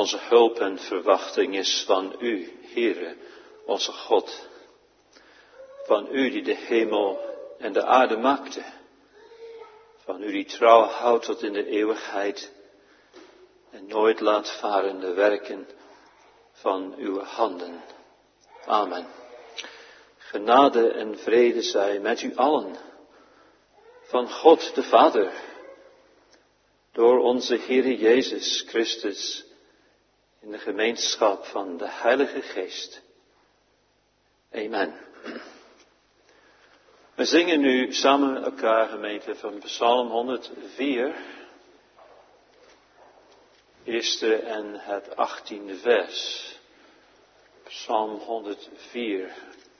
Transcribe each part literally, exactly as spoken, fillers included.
Onze hulp en verwachting is van u, Heere, onze God. Van u die de hemel en de aarde maakte. Van u die trouw houdt tot in de eeuwigheid en nooit laat varen de werken van uw handen. Amen. Genade en vrede zij met u allen. Van God de Vader, door onze Heere Jezus Christus, in de gemeenschap van de Heilige Geest. Amen. We zingen nu samen met elkaar, gemeente, van Psalm honderdvier, eerste en het achttiende vers. Psalm honderdvier,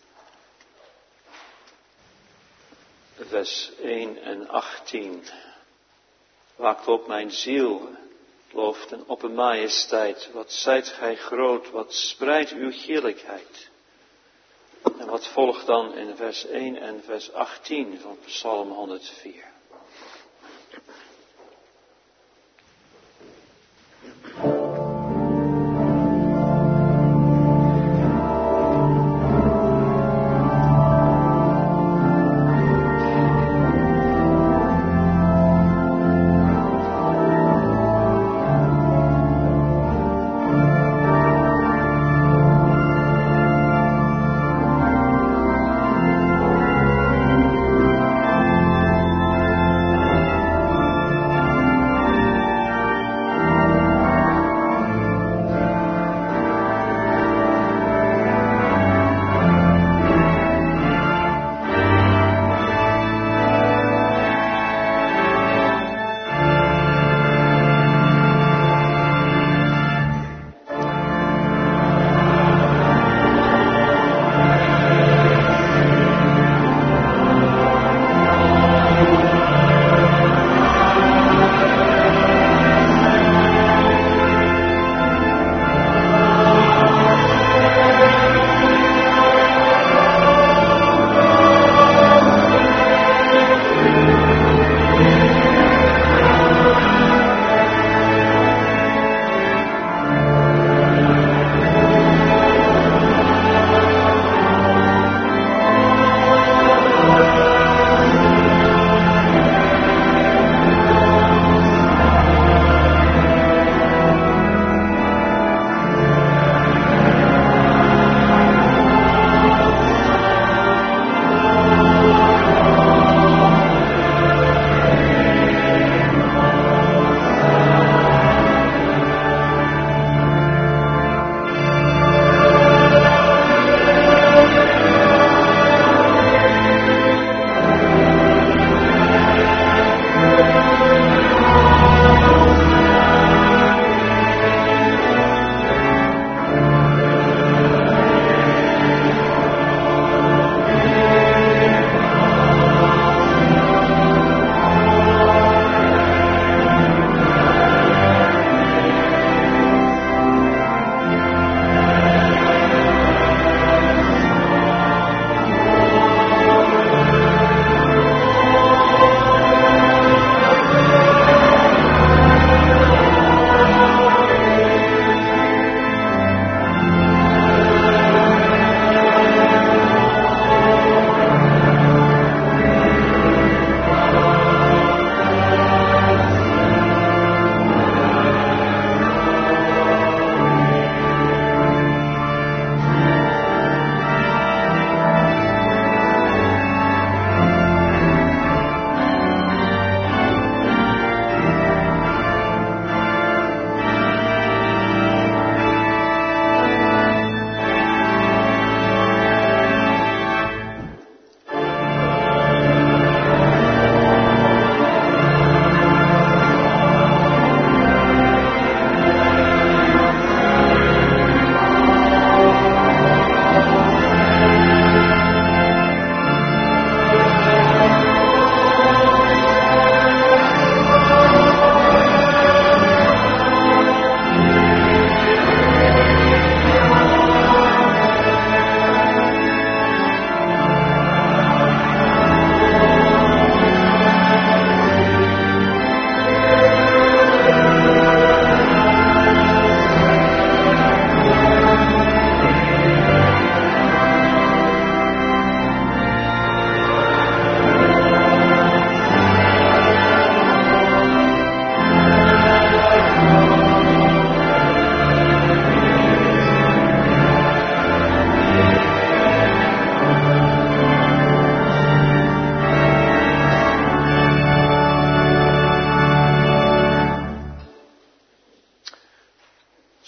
vers één en achttien. Waakt op mijn ziel, looft en op een majesteit. Wat zijt gij groot, wat spreidt uw heerlijkheid. En wat volgt dan in vers één en vers achttien van Psalm honderdvier. Thank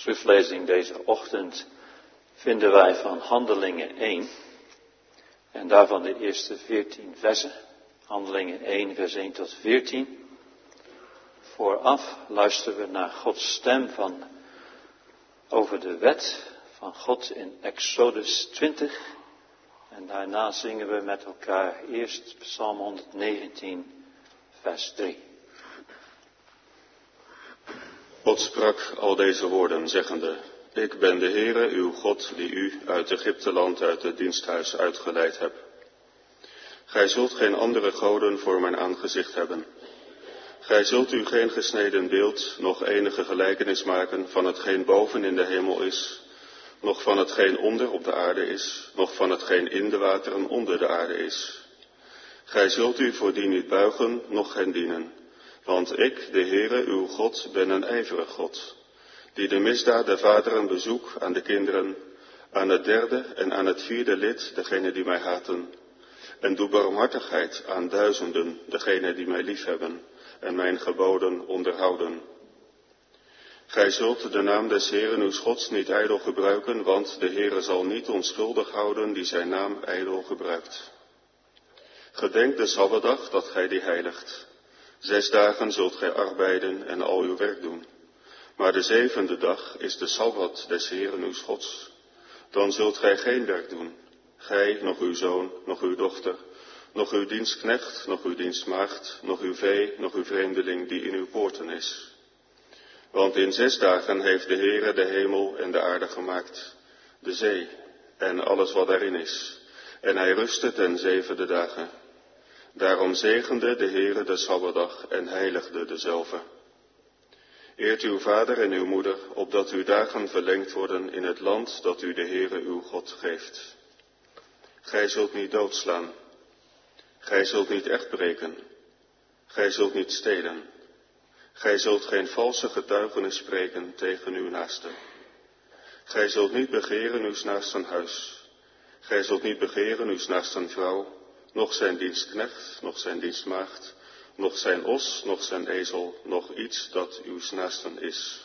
schriftlezing deze ochtend vinden wij van Handelingen één. En daarvan de eerste veertien versen. Handelingen één, vers één tot veertien. Vooraf luisteren we naar Gods stem van, over de wet van God in Exodus twintig. En daarna zingen we met elkaar eerst Psalm honderdnegentien, vers drie. God sprak al deze woorden, zeggende: Ik ben de Heere, uw God, die u uit Egypteland, uit het diensthuis uitgeleid hebt. Gij zult geen andere goden voor mijn aangezicht hebben. Gij zult u geen gesneden beeld, noch enige gelijkenis maken van hetgeen boven in de hemel is, noch van hetgeen onder op de aarde is, noch van hetgeen in de wateren onder de aarde is. Gij zult u voor die niet buigen, noch hen dienen. Want ik, de Heere, uw God, ben een ijverig God, die de misdaad der vaderen bezoek aan de kinderen, aan het derde en aan het vierde lid, degene die mij haten, en doe barmhartigheid aan duizenden, degene die mij liefhebben en mijn geboden onderhouden. Gij zult de naam des Heeren uws Gods niet ijdel gebruiken, want de Heere zal niet onschuldig houden die zijn naam ijdel gebruikt. Gedenk de Sabbatdag dat gij die heiligt. Zes dagen zult gij arbeiden en al uw werk doen. Maar de zevende dag is de Sabbat des Heeren uws Gods. Dan zult gij geen werk doen. Gij, nog uw zoon, nog uw dochter, nog uw dienstknecht, nog uw dienstmaagd, nog uw vee, nog uw vreemdeling die in uw poorten is. Want in zes dagen heeft de Heere de hemel en de aarde gemaakt, de zee en alles wat daarin is. En hij rustte ten zevende dagen. Daarom zegende de Heere de Sabbatdag en heiligde dezelve. Eert uw vader en uw moeder, opdat uw dagen verlengd worden in het land dat u de Heere uw God geeft. Gij zult niet doodslaan. Gij zult niet echtbreken. Gij zult niet stelen. Gij zult geen valse getuigenis spreken tegen uw naaste. Gij zult niet begeren uw naasten huis. Gij zult niet begeren uw naasten vrouw, noch zijn dienstknecht, noch zijn dienstmaagd, noch zijn os, noch zijn ezel, noch iets dat uw naasten is.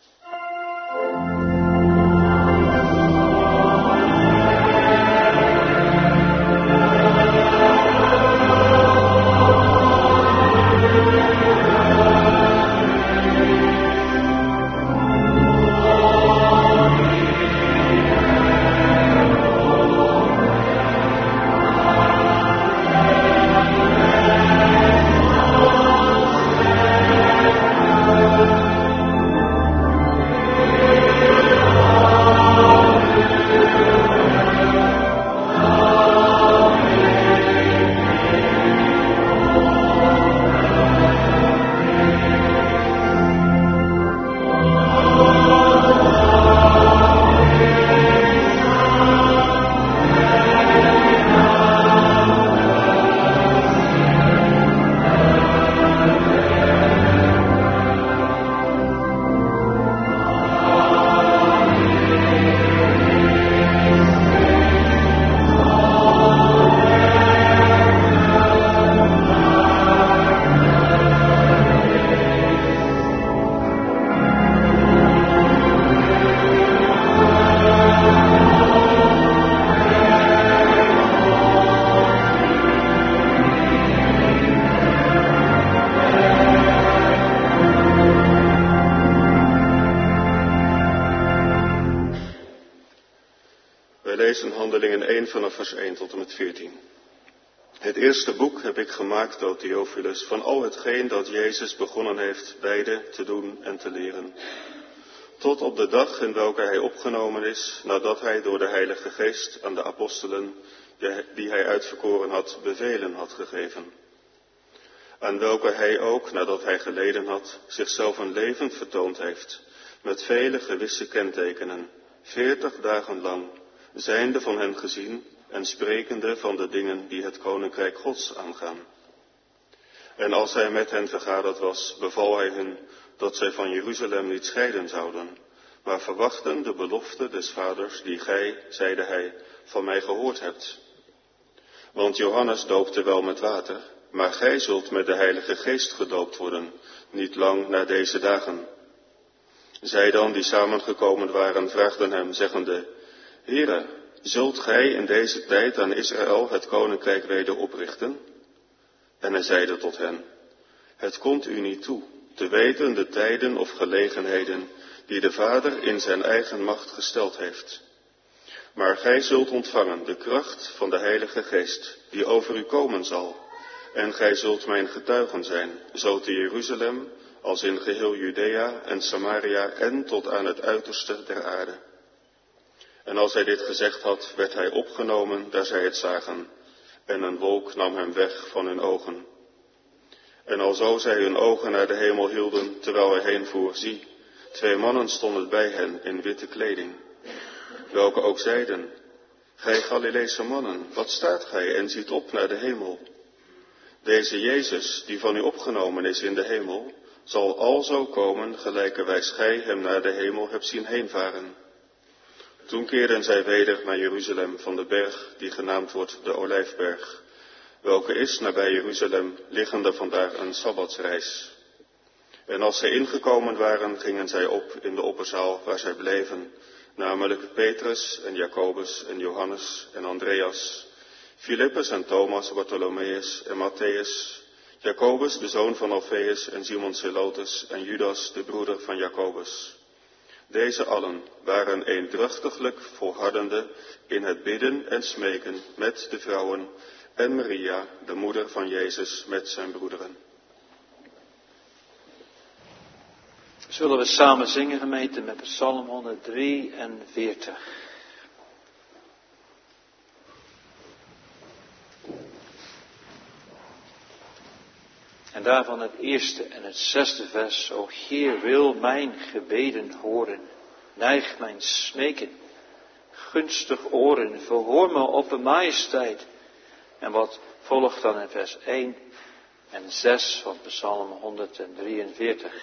Handelingen één vanaf vers één tot en met veertien. Het eerste boek heb ik gemaakt, o Theophilus, van al hetgeen dat Jezus begonnen heeft beide te doen en te leren. Tot op de dag in welke hij opgenomen is, nadat hij door de Heilige Geest aan de apostelen, die hij uitverkoren had, bevelen had gegeven. Aan welke hij ook, nadat hij geleden had, zichzelf een levend vertoond heeft, met vele gewisse kentekenen, veertig dagen lang, zijnde van hen gezien en sprekende van de dingen die het koninkrijk Gods aangaan. En als hij met hen vergaderd was, beval hij hun dat zij van Jeruzalem niet scheiden zouden, maar verwachten de belofte des vaders die gij, zeide hij, van mij gehoord hebt. Want Johannes doopte wel met water, maar gij zult met de Heilige Geest gedoopt worden, niet lang na deze dagen. Zij dan, die samengekomen waren, vraagden hem, zeggende, Heere, zult gij in deze tijd aan Israël het koninkrijk weder oprichten? En hij zeide tot hen, het komt u niet toe, te weten de tijden of gelegenheden die de Vader in zijn eigen macht gesteld heeft. Maar gij zult ontvangen de kracht van de Heilige Geest, die over u komen zal. En gij zult mijn getuigen zijn, zo te Jeruzalem, als in geheel Judea en Samaria en tot aan het uiterste der aarde. En als hij dit gezegd had, werd hij opgenomen, daar zij het zagen, en een wolk nam hem weg van hun ogen. En alzo zij hun ogen naar de hemel hielden, terwijl hij heenvoer, zie, twee mannen stonden bij hen in witte kleding, welke ook zeiden, gij Galileese mannen, wat staat gij en ziet op naar de hemel? Deze Jezus, die van u opgenomen is in de hemel, zal alzo komen, gelijkerwijs gij hem naar de hemel hebt zien heenvaren. Toen keerden zij weder naar Jeruzalem van de berg, die genaamd wordt de Olijfberg, welke is nabij Jeruzalem, liggende vandaar een sabbatsreis. En als zij ingekomen waren, gingen zij op in de opperzaal waar zij bleven, namelijk Petrus en Jacobus en Johannes en Andreas, Filippus en Thomas, Bartholomeus en Matthäus, Jacobus de zoon van Alfeus en Simon Zelotes en Judas de broeder van Jacobus. Deze allen waren eendrachtiglijk volhardende in het bidden en smeken met de vrouwen en Maria, de moeder van Jezus, met zijn broederen. Zullen we samen zingen, gemeente, met Psalm honderddrieënveertig. En daarvan het eerste en het zesde vers. O Heer, wil mijn gebeden horen, neig mijn smeken, gunstig oren, verhoor me op de majesteit. En wat volgt dan in vers één en zes van Psalm honderddrieënveertig.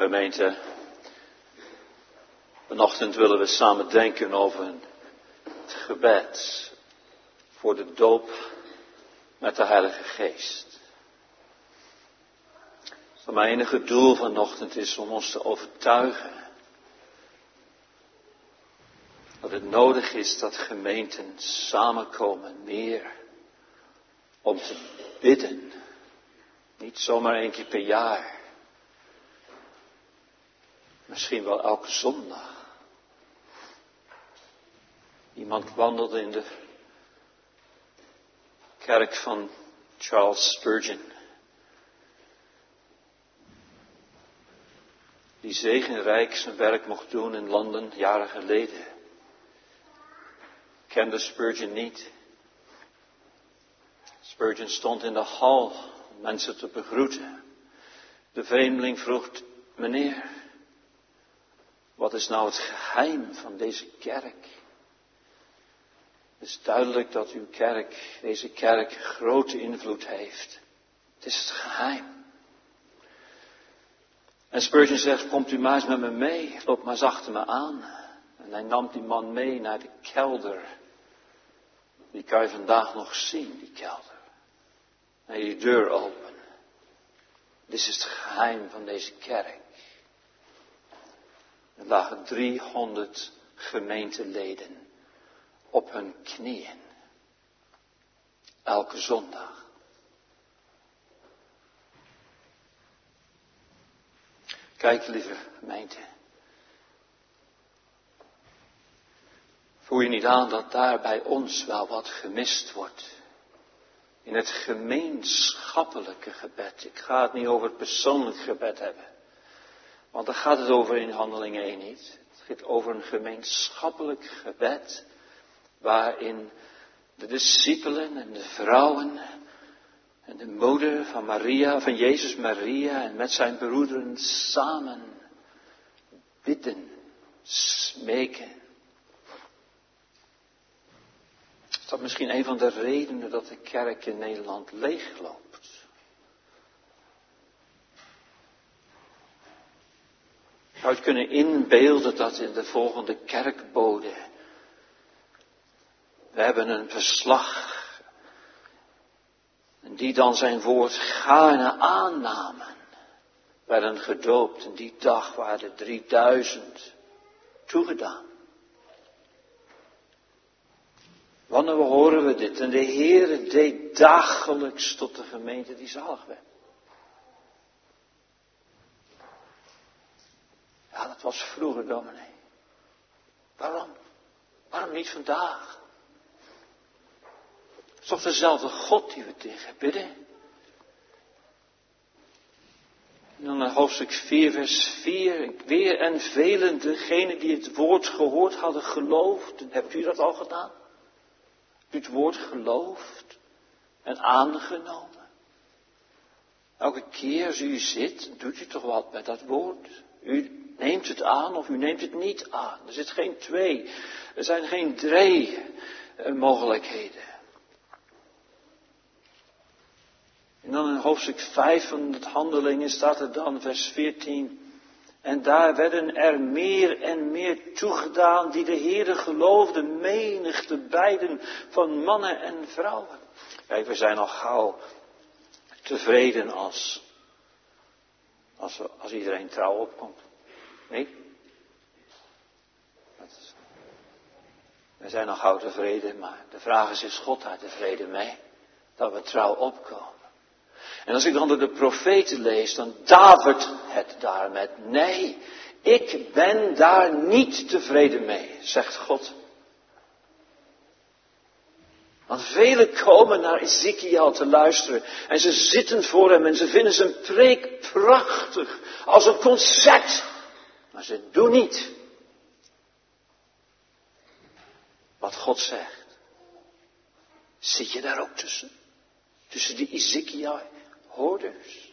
Gemeente, vanochtend willen we samen denken over het gebed voor de doop met de Heilige Geest. Dat mijn enige doel vanochtend is om ons te overtuigen dat het nodig is dat gemeenten samenkomen meer om te bidden. Niet zomaar één keer per jaar. Misschien wel elke zondag. Iemand wandelde in de kerk van Charles Spurgeon. Die zegenrijk zijn werk mocht doen in Londen jaren geleden. Kende Spurgeon niet. Spurgeon stond in de hal om mensen te begroeten. De vreemdeling vroeg, meneer, wat is nou het geheim van deze kerk? Het is duidelijk dat uw kerk, deze kerk, grote invloed heeft. Het is het geheim. En Spurgeon zegt, komt u maar eens met me mee, loop maar eens achter me aan. En hij nam die man mee naar de kelder. Die kan je vandaag nog zien, die kelder. En die deur open. Dit is het geheim van deze kerk. Er lagen driehonderd gemeenteleden op hun knieën. Elke zondag. Kijk, lieve gemeente. Voel je niet aan dat daar bij ons wel wat gemist wordt? In het gemeenschappelijke gebed. Ik ga het niet over het persoonlijk gebed hebben. Want daar gaat het over in Handelingen één niet. Het gaat over een gemeenschappelijk gebed. Waarin de discipelen en de vrouwen en de moeder van Maria, van Jezus Maria en met zijn broederen samen bidden, smeken. Is dat misschien een van de redenen dat de kerk in Nederland leegloopt? Zou je kunnen inbeelden dat in de volgende kerkbode we hebben een verslag en die dan zijn woord gaarne aannamen, werden gedoopt en die dag waren er drieduizend toegedaan. Wanneer horen we dit? En de Heere deed dagelijks tot de gemeente die zalig werd. Ja, dat was vroeger, dominee. Waarom? Waarom niet vandaag? Het is toch dezelfde God die we tegen bidden? En dan in hoofdstuk vier, vers vier. Weer en velen, degenen die het woord gehoord hadden, geloofd. Hebt u dat al gedaan? Hebt u het woord geloofd en aangenomen? Elke keer als u zit, doet u toch wat met dat woord? U neemt het aan of u neemt het niet aan. Er zit geen twee. Er zijn geen drie uh, mogelijkheden. En dan in hoofdstuk vijf van het Handelingen staat er dan vers veertien. En daar werden er meer en meer toegedaan die de Heere geloofden, menigte beiden van mannen en vrouwen. Kijk, we zijn al gauw tevreden als, als, we, als iedereen trouw opkomt. Nee? Is, we zijn al gauw tevreden, maar de vraag is, is God daar tevreden mee? Dat we trouw opkomen. En als ik dan door de profeten lees, dan davert het daar met, nee, ik ben daar niet tevreden mee, zegt God. Want velen komen naar Ezekiel te luisteren en ze zitten voor hem en ze vinden zijn preek prachtig, als een concert. Maar ze doen niet wat God zegt. Zit je daar ook tussen? Tussen die Ezekiel hoorders.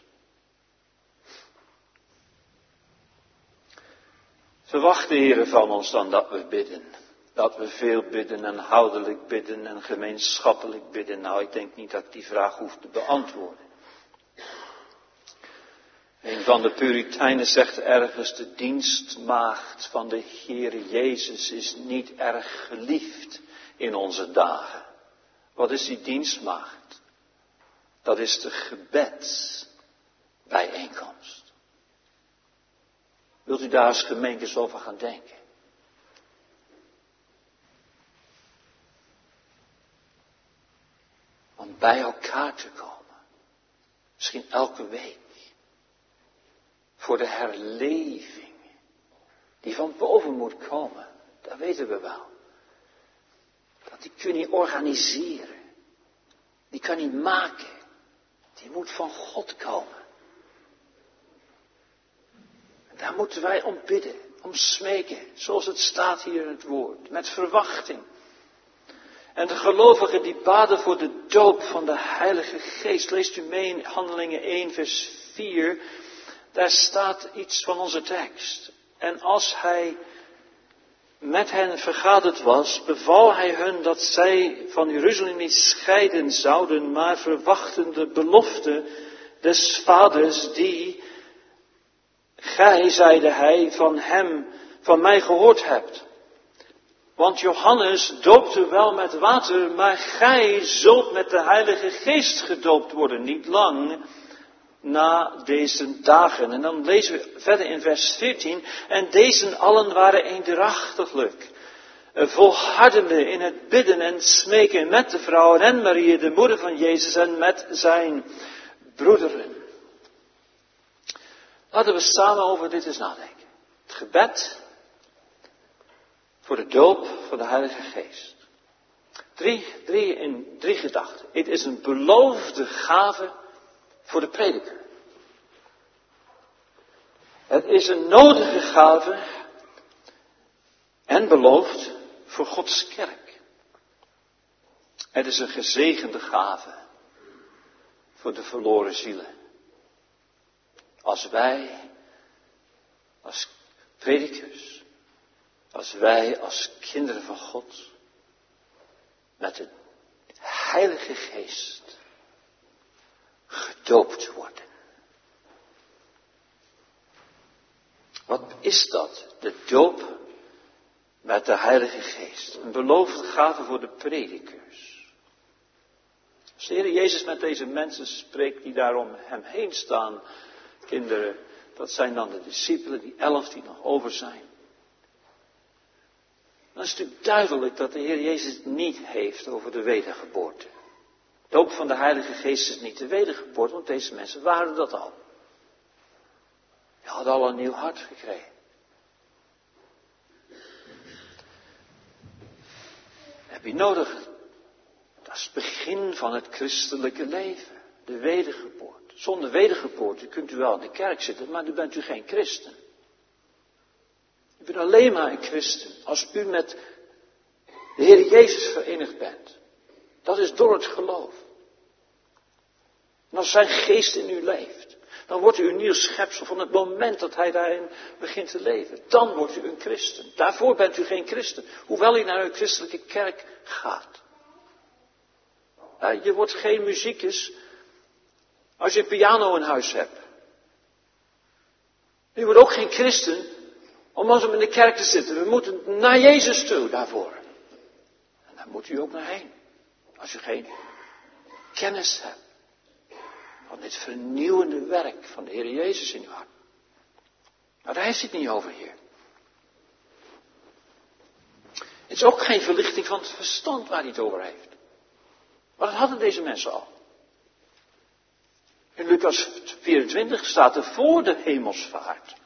Verwacht de Heere van ons dan dat we bidden. Dat we veel bidden en houdelijk bidden en gemeenschappelijk bidden. Nou, ik denk niet dat ik die vraag hoef te beantwoorden. Een van de Puritijnen zegt ergens, de dienstmaagd van de Heere Jezus is niet erg geliefd in onze dagen. Wat is die dienstmaagd? Dat is de gebedsbijeenkomst. Wilt u daar als gemeente eens over gaan denken? Om bij elkaar te komen. Misschien elke week. Voor de herleving. Die van boven moet komen. Dat weten we wel. Dat die kun je niet organiseren. Die kan niet maken. Die moet van God komen. En daar moeten wij om bidden. Om smeken. Zoals het staat hier in het woord. Met verwachting. En de gelovigen die baden voor de doop van de Heilige Geest. Leest u mee in Handelingen één vers vier. Daar staat iets van onze tekst. En als hij met hen vergaderd was, beval hij hun dat zij van Jeruzalem niet scheiden zouden, maar verwachten de belofte des vaders die gij, zeide hij, van hem, van mij gehoord hebt. Want Johannes doopte wel met water, maar gij zult met de Heilige Geest gedoopt worden, niet lang na deze dagen. En dan lezen we verder in vers veertien. En deze allen waren eendrachtiglijk, volhardende in het bidden en smeken met de vrouwen en Maria, de moeder van Jezus, en met zijn broederen. Laten we samen over dit eens nadenken. Het gebed voor de doop van de Heilige Geest. Drie, drie in drie gedachten. Het is een beloofde gave voor de prediker. Het is een nodige gave en beloofd voor Gods kerk. Het is een gezegende gave voor de verloren zielen. Als wij, als predikers, als wij als kinderen van God, met de Heilige Geest gedoopt worden. Wat is dat? De doop met de Heilige Geest. Een beloofde gave voor de predikers. Als de Heer Jezus met deze mensen spreekt die daar om hem heen staan, kinderen, dat zijn dan de discipelen, die elf die nog over zijn. Dan is het natuurlijk duidelijk dat de Heer Jezus het niet heeft over de wedergeboorte. De doop van de Heilige Geest is niet de wedergeboorte, want deze mensen waren dat al. Die hadden al een nieuw hart gekregen. Heb je nodig? Dat is het begin van het christelijke leven. De wedergeboorte. Zonder wedergeboorte kunt u wel in de kerk zitten, maar dan bent u geen christen. U bent alleen maar een christen als u met de Heer Jezus verenigd bent. Dat is door het geloof. En als zijn geest in u leeft, dan wordt u een nieuw schepsel van het moment dat hij daarin begint te leven. Dan wordt u een christen. Daarvoor bent u geen christen, hoewel u naar een christelijke kerk gaat. Ja, je wordt geen muzikus als je een piano in huis hebt. U wordt ook geen christen om als om in de kerk te zitten. We moeten naar Jezus toe daarvoor. En daar moet u ook naar heen. Als u geen kennis hebt van dit vernieuwende werk van de Heer Jezus in uw hart. Maar daar heeft hij het niet over hier. Het is ook geen verlichting van het verstand waar hij het over heeft. Maar dat hadden deze mensen al. In Lucas vierentwintig staat er voor de hemelsvaart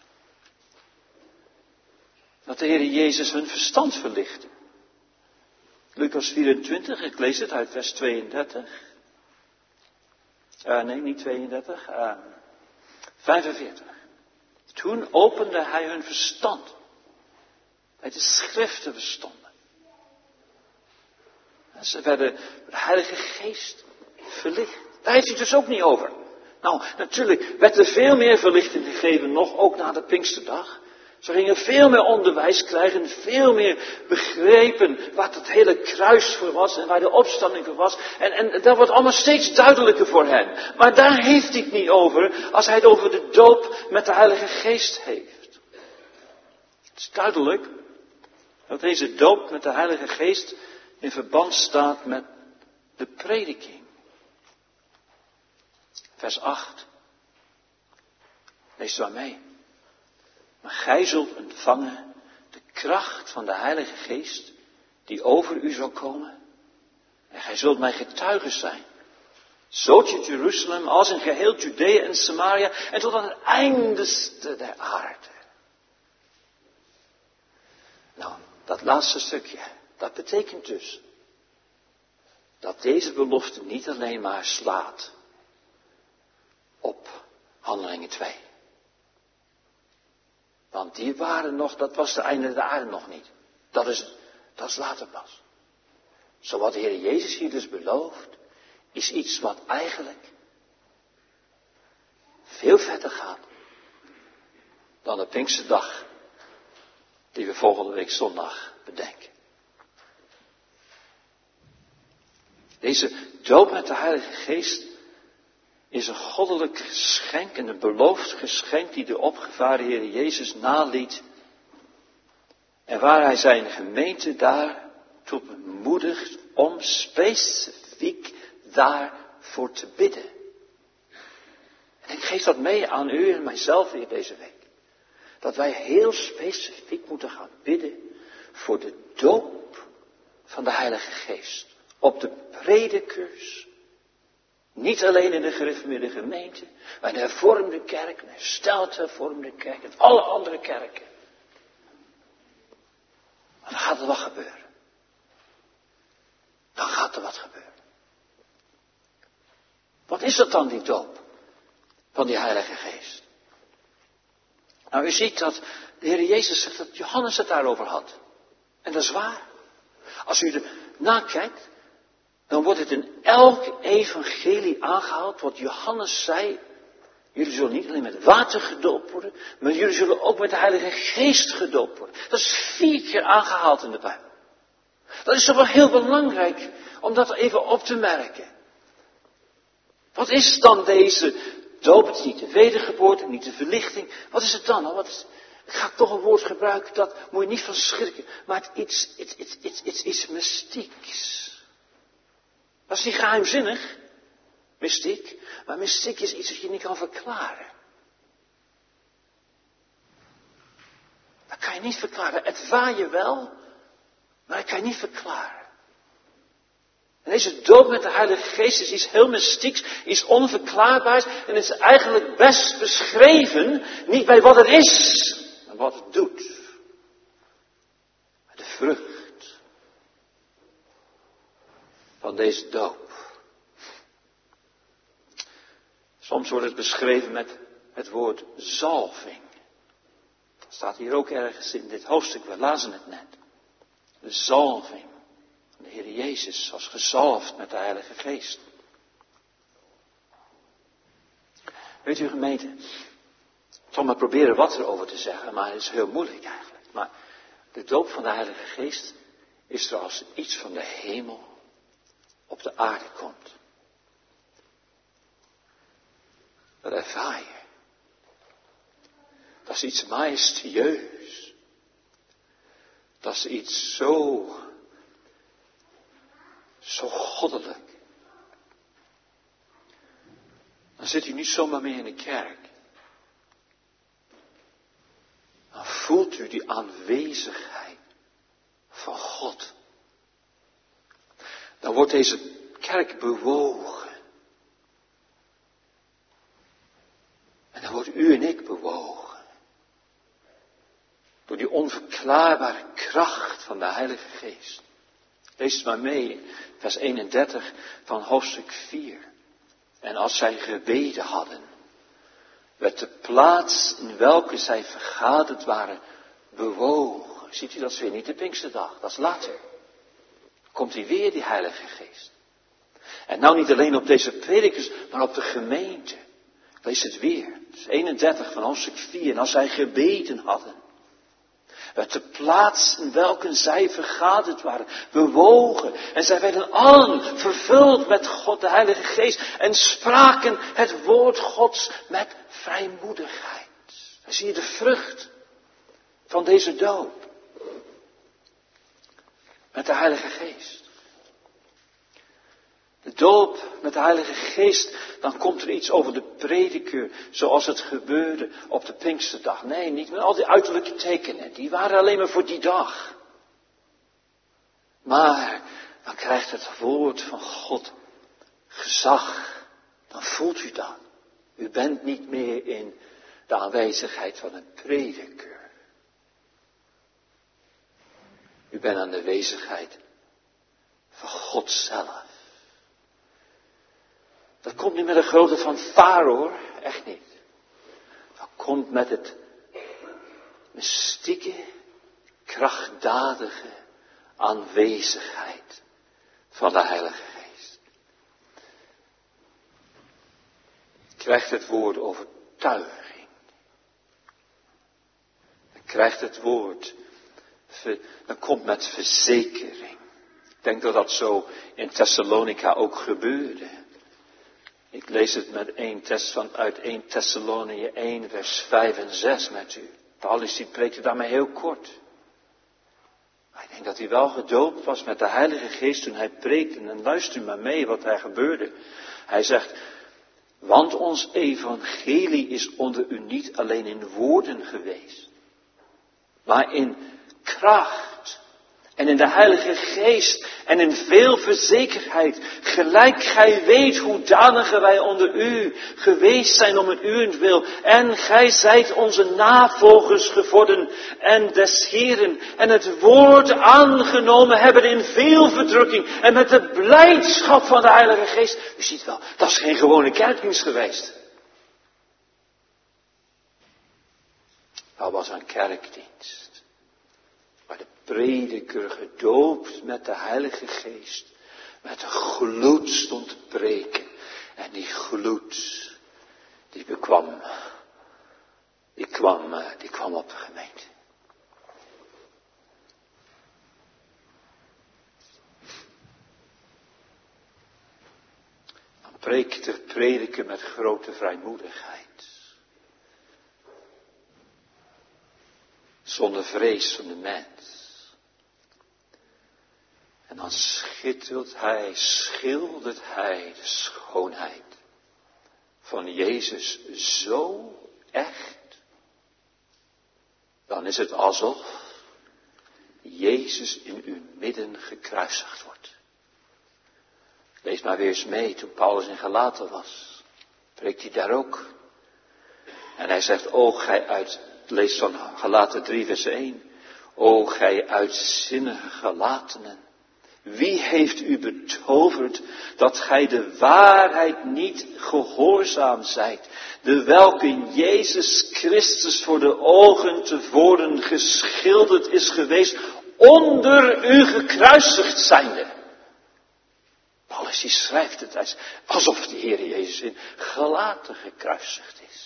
dat de Heer Jezus hun verstand verlichtte. Lucas vierentwintig, ik lees het uit vers tweeëndertig. Uh, nee, niet tweeëndertig. Uh, vijfenveertig. Toen opende hij hun verstand. Hij de schriften verstonden. En ze werden door de Heilige Geest verlicht. Daar heeft hij het dus ook niet over. Nou, natuurlijk werd er veel meer verlichting gegeven nog, ook na de Pinksterdag. Ze gingen veel meer onderwijs krijgen, veel meer begrepen wat het hele kruis voor was en waar de opstanding voor was. En, en dat wordt allemaal steeds duidelijker voor hen. Maar daar heeft hij het niet over als hij het over de doop met de Heilige Geest heeft. Het is duidelijk dat deze doop met de Heilige Geest in verband staat met de prediking. Vers acht. Lees maar mee. Maar gij zult ontvangen de kracht van de Heilige Geest die over u zal komen. En gij zult mijn getuigen zijn. Zo in Jeruzalem als in geheel Judea en Samaria en tot aan het eindeste der aarde. Nou, dat laatste stukje, dat betekent dus dat deze belofte niet alleen maar slaat op Handelingen twee. Want die waren nog, dat was de einde der aarde nog niet. Dat is, dat is later pas. Zo wat de Heer Jezus hier dus belooft, is iets wat eigenlijk veel verder gaat dan de Pinksterdag die we volgende week zondag bedenken. Deze doop met de Heilige Geest is een goddelijk geschenk en een beloofd geschenk die de opgevaren Heer Jezus naliet. En waar hij zijn gemeente daartoe bemoedigt om specifiek daarvoor te bidden. En ik geef dat mee aan u en mijzelf weer deze week. Dat wij heel specifiek moeten gaan bidden voor de doop van de Heilige Geest. Op de predikers. Niet alleen in de gereformeerde gemeente, maar in de hervormde kerk, in de hersteld hervormde kerk, en alle andere kerken. Maar dan gaat er wat gebeuren. Dan gaat er wat gebeuren. Wat is dat dan, die doop van die Heilige Geest? Nou, u ziet dat de Heer Jezus zegt dat Johannes het daarover had. En dat is waar. Als u er nakijkt, dan wordt het in elk evangelie aangehaald wat Johannes zei. Jullie zullen niet alleen met water gedoopt worden, maar jullie zullen ook met de Heilige Geest gedoopt worden. Dat is vier keer aangehaald in de Bijbel. Dat is toch wel heel belangrijk om dat even op te merken. Wat is dan deze doop? Het is niet de wedergeboorte, niet de verlichting. Wat is het dan? Wat is, ik ga toch een woord gebruiken, dat moet je niet van schrikken. Maar het iets, iets, iets, iets, iets, iets mystieks. Dat is niet geheimzinnig, mystiek, maar mystiek is iets dat je niet kan verklaren. Dat kan je niet verklaren. Het waar je wel, maar dat kan je niet verklaren. En deze doop met de Heilige Geest is iets heel mystieks, iets onverklaarbaars en het is eigenlijk best beschreven, niet bij wat het is, maar wat het doet. De vrucht van deze doop. Soms wordt het beschreven met het woord zalving. Dat staat hier ook ergens in dit hoofdstuk, we lazen het net. De zalving van de Heer Jezus als gezalfd met de Heilige Geest. Weet u gemeente, ik zal maar proberen wat erover te zeggen, maar het is heel moeilijk eigenlijk. Maar de doop van de Heilige Geest is er als iets van de hemel op de aarde komt. Dat ervaar je. Dat is iets majestueus. Dat is iets zo, zo goddelijk. Dan zit u niet zomaar meer in de kerk. Dan voelt u die aanwezigheid van God. Dan wordt deze kerk bewogen. En dan wordt u en ik bewogen. Door die onverklaarbare kracht van de Heilige Geest. Lees het maar mee, vers eenendertig van hoofdstuk vier. En als zij gebeden hadden, werd de plaats in welke zij vergaderd waren bewogen. Ziet u, dat is weer niet de Pinksterdag, dat is later. Komt hij weer, die Heilige Geest. En nou niet alleen op deze predikers, maar op de gemeente. Lees het weer. Het is eenendertig van hoofdstuk vier. En als zij gebeden hadden. Uit de plaats in welke zij vergaderd waren, bewogen. En zij werden allen vervuld met God, de Heilige Geest. En spraken het woord Gods met vrijmoedigheid. Dan zie je de vrucht van deze doop. Met de Heilige Geest. De doop met de Heilige Geest, dan komt er iets over de prediker, zoals het gebeurde op de Pinksterdag. Nee, niet met al die uiterlijke tekenen, die waren alleen maar voor die dag. Maar dan krijgt het woord van God gezag. Dan voelt u dat. U bent niet meer in de aanwezigheid van een prediker. U bent aan de aanwezigheid van God zelf. Dat komt niet met een grote fanfare hoor, echt niet. Dat komt met het mystieke, krachtdadige aanwezigheid van de Heilige Geest. Je krijgt het woord overtuiging. Je krijgt het woord, dat komt met verzekering. Ik denk dat dat zo in Thessalonica ook gebeurde. Ik lees het met één test van uit één Thessalonië één vers vijf en zes met u. Paulus die preekte daarmee heel kort. Maar ik denk dat hij wel gedoopt was met de Heilige Geest toen hij preekte. En luister maar mee wat er gebeurde. Hij zegt, want ons evangelie is onder u niet alleen in woorden geweest, maar in kracht. En in de Heilige Geest en in veel verzekerheid, gelijk gij weet hoedanige wij onder u geweest zijn om het uwentwil. En gij zijt onze navolgers geworden en des Heeren en het woord aangenomen hebben in veel verdrukking en met de blijdschap van de Heilige Geest. U ziet wel, dat is geen gewone kerkdienst geweest. Dat was een kerkdienst. Waar de prediker gedoopt met de Heilige Geest, met een gloed stond te preken. En die gloed, die bekwam, die kwam, die kwam op de gemeente. Dan preekt de prediker met grote vrijmoedigheid. Zonder vrees van de mens. En dan schittert hij, schildert hij de schoonheid van Jezus zo echt. Dan is het alsof Jezus in uw midden gekruisigd wordt. Lees maar weer eens mee, toen Paulus in Galaten was, preekt hij daar ook. En hij zegt, o gij uit, lees van Galaten drie vers één. O gij uitzinnige Galatenen, wie heeft u betoverd dat gij de waarheid niet gehoorzaam zijt, de welke Jezus Christus voor de ogen tevoren geschilderd is geweest, onder u gekruisigd zijnde. Paulus die schrijft het alsof de Heer Jezus in Galaten gekruisigd is.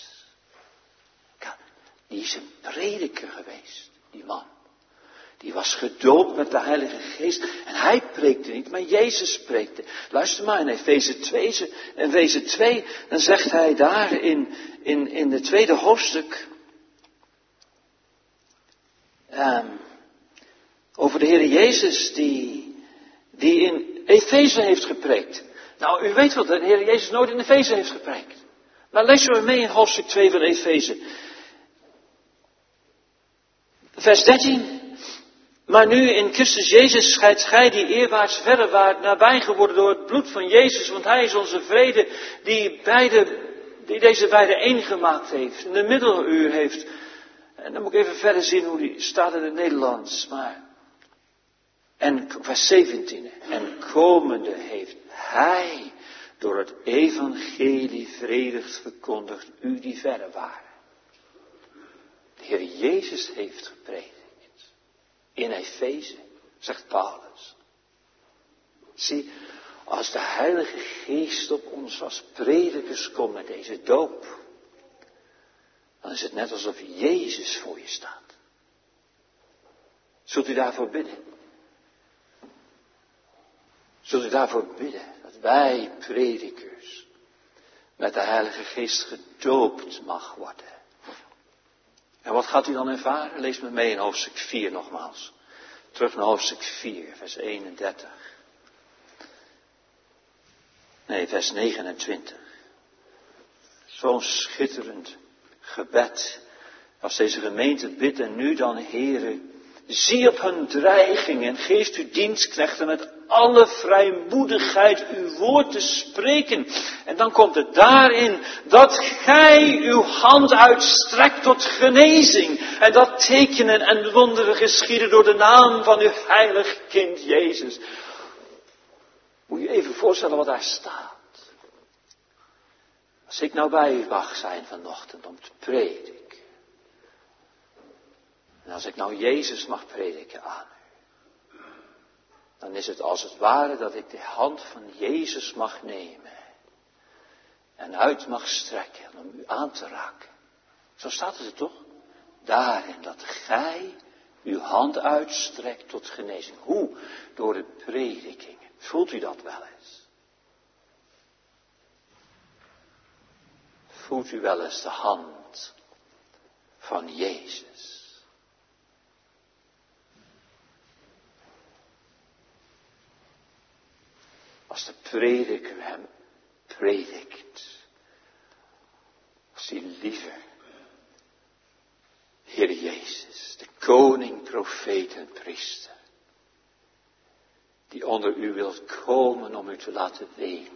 Die is een prediker geweest, die man. Die was gedoopt met de Heilige Geest. En hij preekte niet, maar Jezus preekte. Luister maar in Efeze twee. In Efeze twee, dan zegt hij daar in, in, in het tweede hoofdstuk. Um, over de Heer Jezus die, die in Efeze heeft gepreekt. Nou, u weet wel dat de Heer Jezus nooit in Efeze heeft gepreekt. Maar lees maar mee in hoofdstuk twee van Efeze. Vers dertien. Maar nu in Christus Jezus scheidt gij die eerwaarts verre waart nabij geworden door het bloed van Jezus. Want hij is onze vrede die, beide, die deze beide één gemaakt heeft. In de middeluur heeft. En dan moet ik even verder zien hoe die staat in het Nederlands. Maar. En vers zeventien. En komende heeft hij door het evangelie vredig verkondigd u die verre waren. De Heer Jezus heeft gepredikt. In Efeze, zegt Paulus. Zie, als de Heilige Geest op ons als predikers komt met deze doop, dan is het net alsof Jezus voor je staat. Zult u daarvoor bidden? Zult u daarvoor bidden dat wij predikers met de Heilige Geest gedoopt mag worden? En wat gaat u dan ervaren? Lees me mee in hoofdstuk vier nogmaals. Terug naar hoofdstuk vier, vers eenendertig. Nee, vers negenentwintig. Zo'n schitterend gebed als deze gemeente bidt en nu dan, Heere, zie op hun dreiging en geeft uw dienstknechten met alle vrijmoedigheid uw woord te spreken. En dan komt het daarin dat gij uw hand uitstrekt tot genezing. En dat tekenen en wonderen geschieden door de naam van uw heilig kind Jezus. Moet je even voorstellen wat daar staat. Als ik nou bij u mag zijn vanochtend om te prediken. En als ik nou Jezus mag prediken aan u. Dan is het als het ware dat ik de hand van Jezus mag nemen. En uit mag strekken om u aan te raken. Zo staat het er toch? Daarin dat gij uw hand uitstrekt tot genezing. Hoe? Door de prediking. Voelt u dat wel eens? Voelt u wel eens de hand van Jezus? Als de prediker hem predikt, als die lieve Heer Jezus, de koning, profeet en priester, die onder u wilt komen om u te laten weten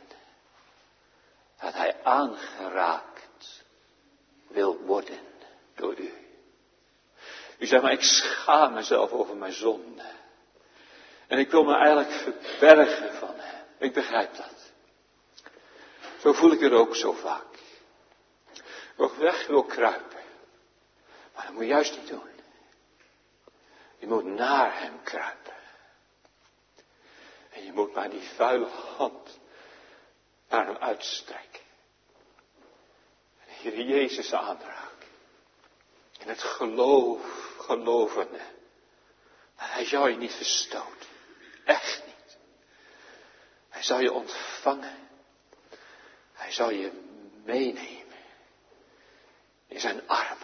dat hij aangeraakt wil worden door u. U zegt maar, ik schaam mezelf over mijn zonde. En ik wil me eigenlijk verbergen van hem. Ik begrijp dat. Zo voel ik het ook zo vaak. Ik weg wil kruipen. Maar dat moet je juist niet doen. Je moet naar hem kruipen. En je moet maar die vuile hand naar hem uitstrekken. En de Heer Jezus aanraken. En het geloof, gelovende. Hij zou je niet verstoten. Echt niet. Hij zal je ontvangen. Hij zal je meenemen. In zijn armen.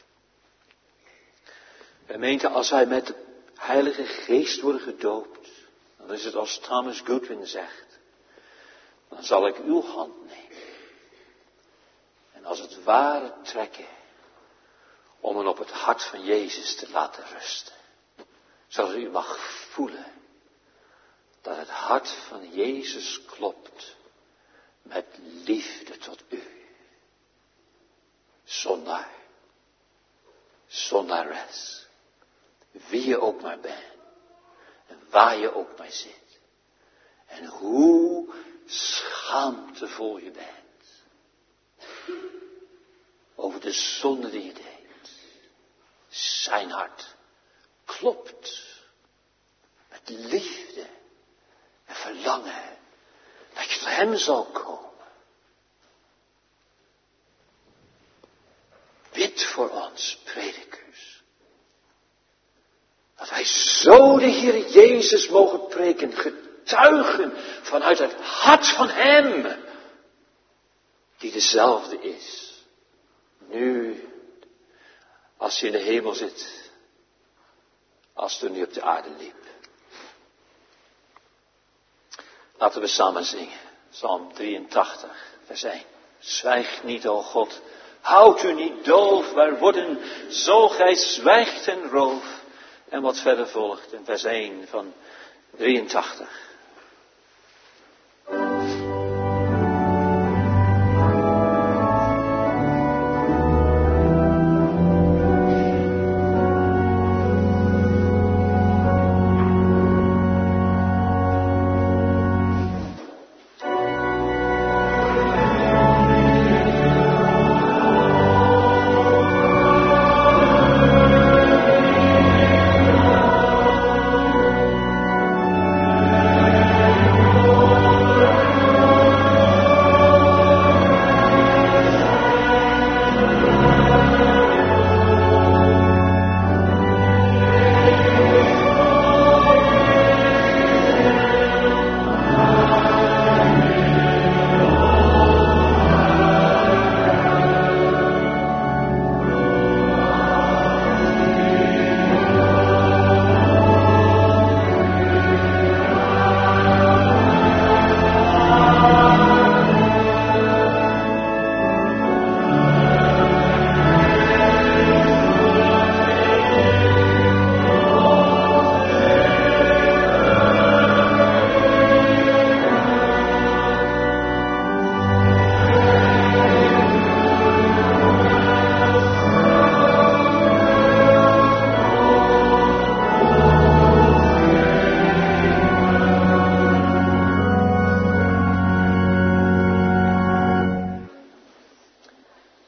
Gemeente, als wij met de Heilige Geest worden gedoopt. Dan is het als Thomas Goodwin zegt. Dan zal ik uw hand nemen. En als het ware trekken. Om hem op het hart van Jezus te laten rusten. Zodat u mag voelen. Dat het hart van Jezus klopt. Met liefde tot u. Zondaar. Zondares. Wie je ook maar bent. En waar je ook maar zit. En hoe schaamtevol je bent. Over de zonde die je deed. Zijn hart klopt. Met liefde. En verlangen. Dat je tot hem zal komen. Bid voor ons, predikers. Dat wij zo de Heer Jezus mogen preken, getuigen vanuit het hart van hem. Die dezelfde is. Nu, als hij in de hemel zit, als toen hij op de aarde liep. Laten we samen zingen. Psalm drieëntachtig, vers één. Zwijg niet, o God. Houd u niet doof, waar worden zo gij zwijgt en roof. En wat verder volgt in vers één van drieëntachtig.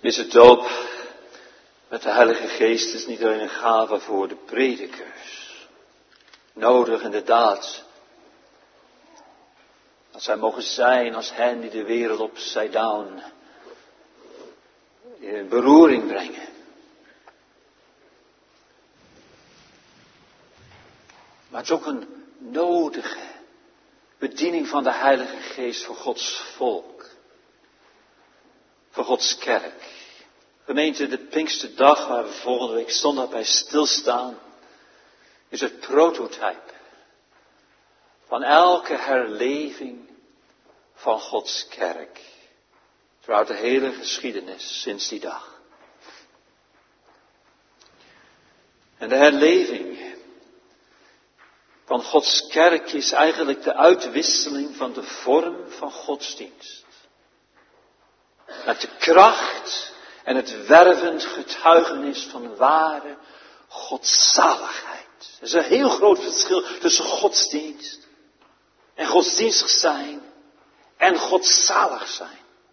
Deze doop met de Heilige Geest is niet alleen een gave voor de predikers. Nodig inderdaad. Dat zij mogen zijn als hen die de wereld upside down in beroering brengen. Maar het is ook een nodige bediening van de Heilige Geest voor Gods volk. Voor Gods kerk. Gemeente, de Pinksterdag waar we volgende week zondag bij stilstaan, is het prototype van elke herleving van Gods kerk. Throughout de hele geschiedenis sinds die dag. En de herleving van Gods kerk is eigenlijk de uitwisseling van de vorm van godsdienst. Met de kracht en het wervend getuigenis van ware godzaligheid. Er is een heel groot verschil tussen godsdienst en godsdienstig zijn en godzalig zijn.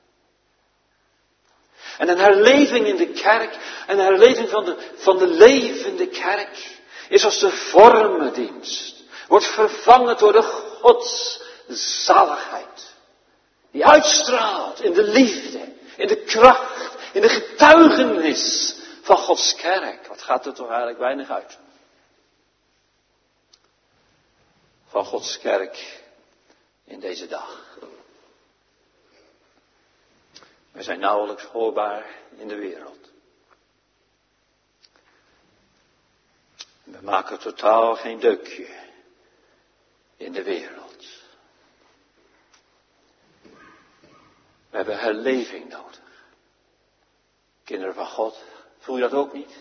En een herleving in de kerk, een herleving van de, van de levende kerk, is als de vormendienst. Wordt vervangen door de godszaligheid. Die uitstraalt in de liefde, in de kracht, in de getuigenis van Gods kerk. Wat gaat er toch eigenlijk weinig uit? Van Gods kerk in deze dag. We zijn nauwelijks hoorbaar in de wereld. We maken totaal geen deukje in de wereld. We hebben herleving nodig. Kinderen van God, voel je dat ook niet?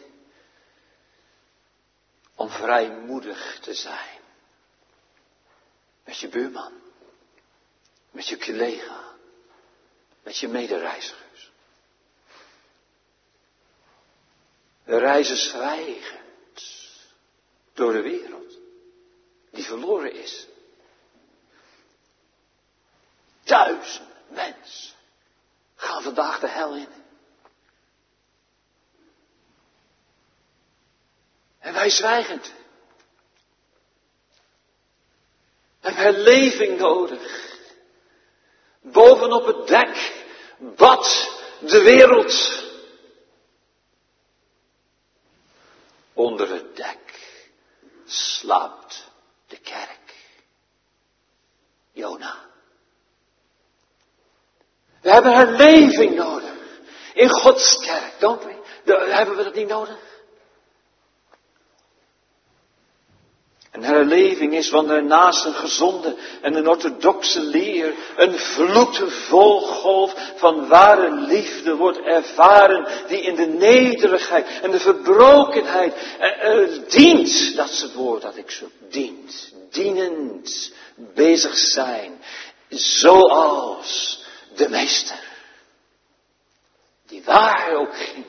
Om vrijmoedig te zijn. Met je buurman. Met je collega. Met je medereizigers. We reizen zwijgend door de wereld. Die verloren is. Duizend mensen gaan vandaag de hel in. En wij zwijgend. We hebben herleving nodig. Bovenop het dek bad de wereld. Onder het dek slaapt de kerk. Jona. We hebben herleving nodig. In Gods kerk. Don't we? De, hebben we dat niet nodig? Een herleving is wanneer naast een gezonde en een orthodoxe leer een vloedvol golf van ware liefde wordt ervaren die in de nederigheid en de verbrokenheid eh, eh, dient. Dat is het woord dat ik zoek. Dient. Dienend bezig zijn. Zoals de meester. Die waar ook ging.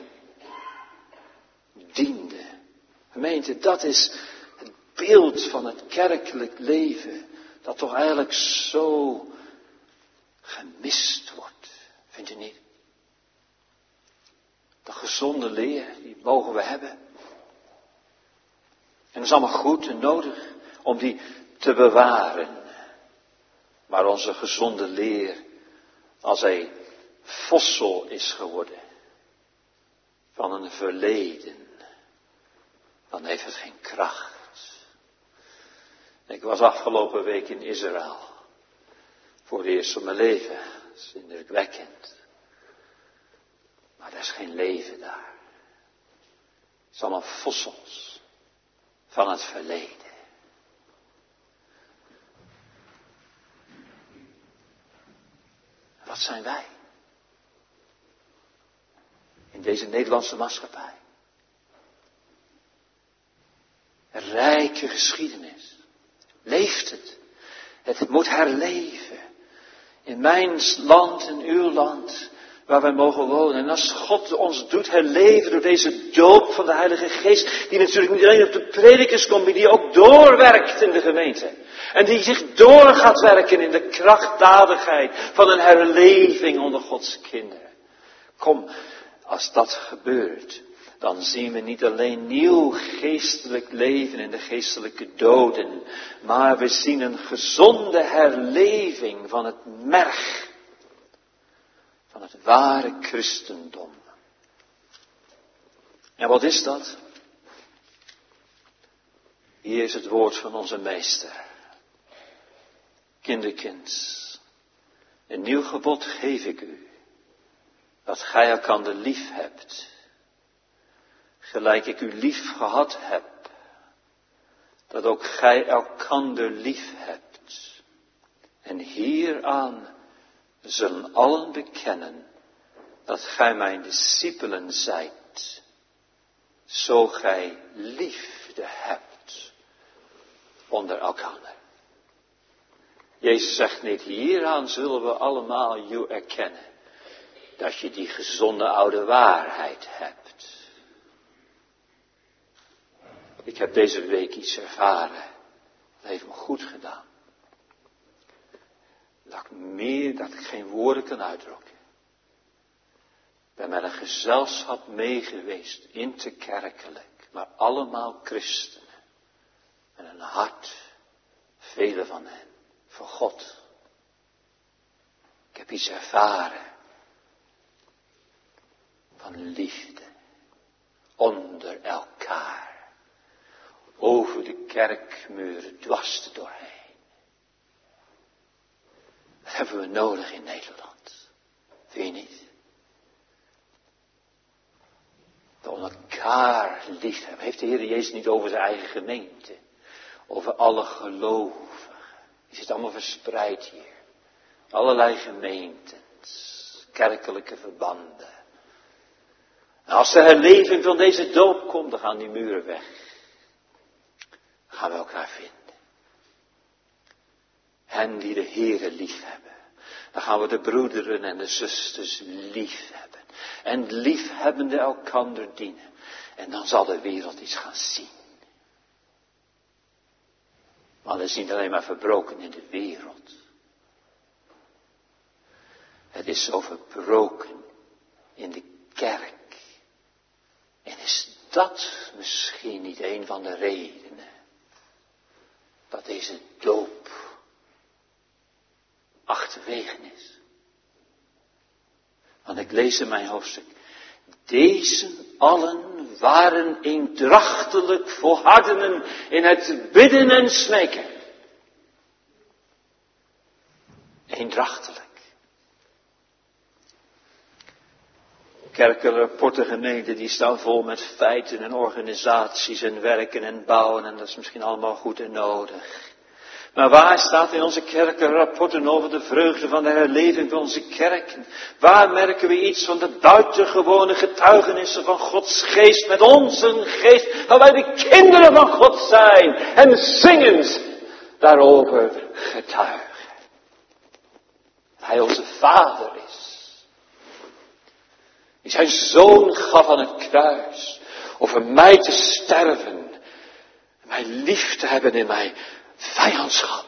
Diende. Gemeente, dat is beeld van het kerkelijk leven, dat toch eigenlijk zo gemist wordt. Vindt u niet? De gezonde leer, die mogen we hebben. En dat is allemaal goed en nodig om die te bewaren. Maar onze gezonde leer, als hij fossiel is geworden van een verleden, dan heeft het geen kracht. Ik was afgelopen week in Israël. Voor het eerst van mijn leven. Dat is indrukwekkend. Maar er is geen leven daar. Het is allemaal fossils van het verleden. Wat zijn wij? In deze Nederlandse maatschappij. Een rijke geschiedenis. Leeft het. Het moet herleven. In mijn land, in uw land, waar wij mogen wonen. En als God ons doet herleven door deze doop van de Heilige Geest, die natuurlijk niet alleen op de predikers komt, maar die ook doorwerkt in de gemeente. En die zich door gaat werken in de krachtdadigheid van een herleving onder Gods kinderen. Kom, Als dat gebeurt, dan zien we niet alleen nieuw geestelijk leven in de geestelijke doden, maar we zien een gezonde herleving van het merg van het ware christendom. En wat is dat? Hier is het woord van onze meester. Kinderkind, een nieuw gebod geef ik u, dat gij elkander lief hebt, gelijk ik u lief gehad heb, dat ook gij elkander lief hebt. En hieraan zullen allen bekennen, dat gij mijn discipelen zijt, zo gij liefde hebt onder elkander. Jezus zegt niet, hieraan zullen we allemaal jou erkennen, dat je die gezonde oude waarheid hebt. Ik heb deze week iets ervaren, dat heeft me goed gedaan. Dat ik meer, dat ik geen woorden kan uitdrukken. Ik ben met een gezelschap meegeweest, interkerkelijk, maar allemaal christenen. Met een hart, vele van hen, voor God. Ik heb iets ervaren van liefde, onder elkaar, over de kerkmuren, dwars er doorheen. Dat hebben we nodig in Nederland, vind je niet? Dat we elkaar lief hebben. Heeft de Heer Jezus niet over zijn eigen gemeente, over alle gelovigen. Die zit allemaal verspreid hier. Allerlei gemeentes, kerkelijke verbanden. En als de herleving van deze doop komt, dan gaan die muren weg. Dan gaan we elkaar vinden. Hen die de Heere lief hebben. Dan gaan we de broederen en de zusters lief hebben. En liefhebbende elkander dienen. En dan zal de wereld iets gaan zien. Maar het is niet alleen maar verbroken in de wereld. Het is zo verbroken in de kerk. En is dat misschien niet een van de redenen dat deze doop achterwege is? Want ik lees in mijn hoofdstuk. Deze allen waren eendrachtelijk volhardenen in het bidden en smeken. Eendrachtelijk. Kerkenrapporten, gemeenten, die staan vol met feiten en organisaties en werken en bouwen. En dat is misschien allemaal goed en nodig. Maar waar staat in onze kerkenrapporten over de vreugde van de herleving van onze kerken? Waar merken we iets van de buitengewone getuigenissen van Gods geest met onze geest? Dat wij de kinderen van God zijn en zingend daarover getuigen. Hij onze Vader is. Die zijn Zoon gaf aan het kruis. Om voor mij te sterven. En mij lief te hebben in mijn vijandschap.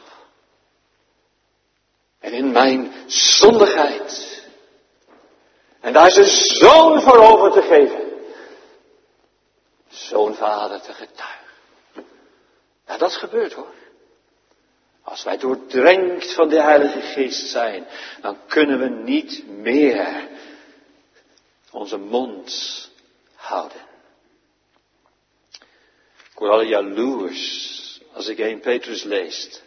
En in mijn zondigheid. En daar zijn Zoon voor over te geven. Zo'n Vader te getuigen. Ja, dat gebeurt hoor. Als wij doordrenkt van de Heilige Geest zijn, dan kunnen we niet meer onze mond houden. Ik word al jaloers als ik één Petrus lees.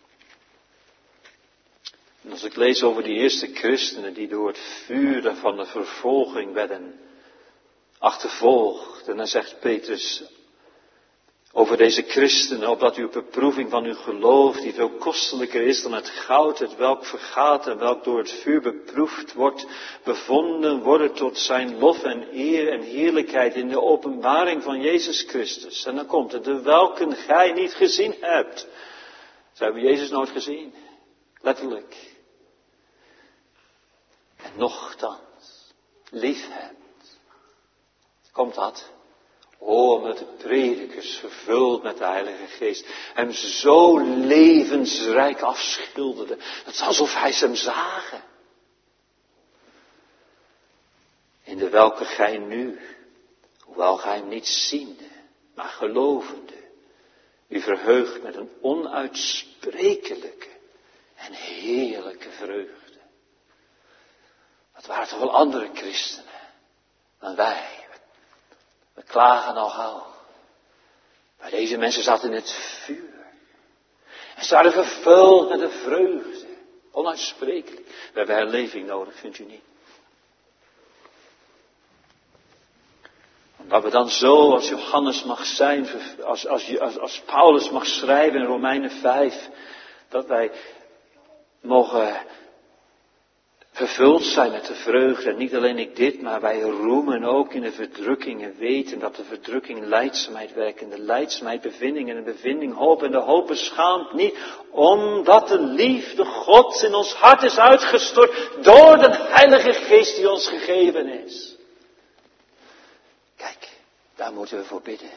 En als ik lees over die eerste christenen die door het vuur van de vervolging werden achtervolgd. En dan zegt Petrus over deze christenen, opdat u op beproeving van uw geloof, die veel kostelijker is dan het goud, het welk vergaat en welk door het vuur beproefd wordt, bevonden worden tot zijn lof en eer en heerlijkheid in de openbaring van Jezus Christus. En dan komt het, de welken gij niet gezien hebt. Ze hebben Jezus nooit gezien. Letterlijk. En nochtans, lief hebt. Komt dat? Oh, omdat de predikers, vervuld met de Heilige Geest, hem zo levensrijk afschilderden. Het is alsof hij ze hem zagen. In de welke gij nu, hoewel gij hem niet ziende, maar gelovende, u verheugt met een onuitsprekelijke en heerlijke vreugde. Dat waren toch wel andere christenen dan wij. We klagen al gauw. Maar deze mensen zaten in het vuur. En ze waren vervuld met de vreugde. Onuitsprekelijk. We hebben herleving nodig, vindt u niet? Omdat we dan zo als Johannes mag zijn, als, als, als, als Paulus mag schrijven in Romeinen vijf, dat wij mogen vervuld zijn met de vreugde. En niet alleen ik dit, maar wij roemen ook in de verdrukking en weten dat de verdrukking lijdzaamheid werkt. En de lijdzaamheid bevinding en de bevinding hoop. En de hoop beschaamt niet, omdat de liefde Gods in ons hart is uitgestort door de Heilige Geest die ons gegeven is. Kijk, daar moeten we voor bidden.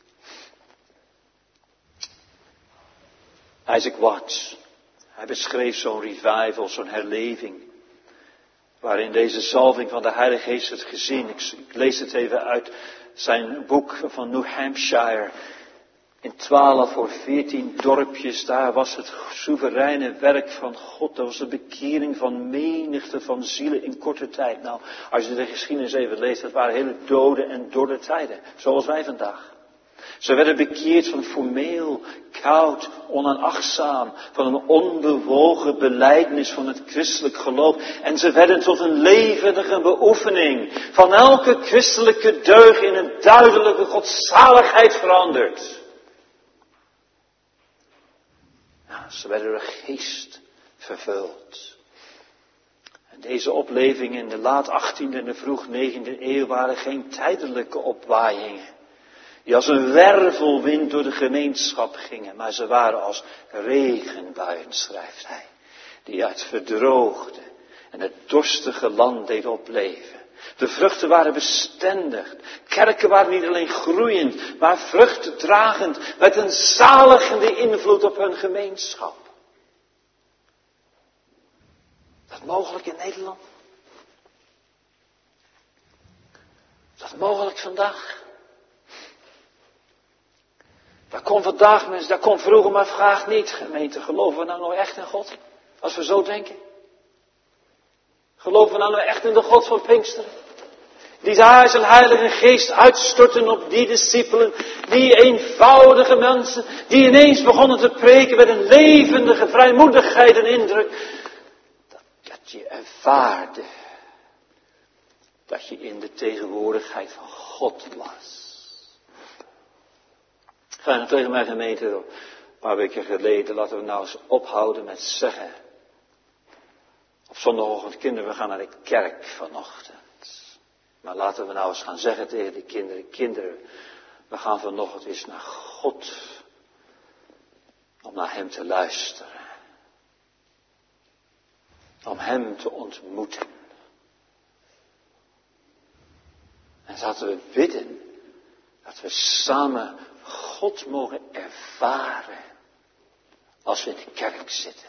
Isaac Watts, hij beschreef zo'n revival, zo'n herleving, waarin deze zalving van de Heilige Geest werd gezien. Ik, ik lees het even uit zijn boek van New Hampshire. In twaalf of veertien dorpjes, daar was het soevereine werk van God. Dat was de bekering van menigte van zielen in korte tijd. Nou, als je de geschiedenis even leest, dat waren hele dode en dorre tijden. Zoals wij vandaag. Ze werden bekeerd van formeel, koud, onachtzaam, van een onbewogen belijdenis van het christelijk geloof. En ze werden tot een levendige beoefening van elke christelijke deugd in een duidelijke godzaligheid veranderd. Ja, ze werden door de geest vervuld. En deze oplevingen in de laat achttiende en de vroeg negentiende eeuw waren geen tijdelijke opwaaiingen, die als een wervelwind door de gemeenschap gingen, maar ze waren als regenbuien, schrijft hij, die uit verdroogde en het dorstige land deden opleven. De vruchten waren bestendig. Kerken waren niet alleen groeiend, maar vruchtdragend, met een zaligende invloed op hun gemeenschap. Is dat mogelijk in Nederland? Is dat mogelijk vandaag? Daar komt vandaag mensen, daar komt vroeger, maar vraag niet, gemeente, geloven we nou nog echt in God? Als we zo denken. Geloven we nou nog echt in de God van Pinksteren? Die daar zijn Heilige Geest uitstorten op die discipelen, die eenvoudige mensen, die ineens begonnen te preken met een levendige vrijmoedigheid en indruk. Dat, dat je ervaarde dat je in de tegenwoordigheid van God was. Ga tegen mijn gemeente, een paar weken geleden, laten we nou eens ophouden met zeggen. Op zondagochtend, kinderen, we gaan naar de kerk vanochtend. Maar laten we nou eens gaan zeggen tegen de kinderen, kinderen, we gaan vanochtend eens naar God. Om naar Hem te luisteren. Om Hem te ontmoeten. En laten we bidden dat we samen God mogen ervaren als we in de kerk zitten.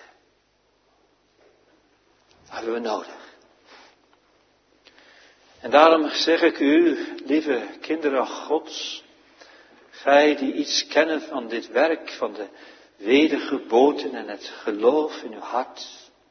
Dat hebben we nodig. En daarom zeg ik u, lieve kinderen Gods, gij die iets kennen van dit werk, van de wedergeboorte en het geloof in uw hart.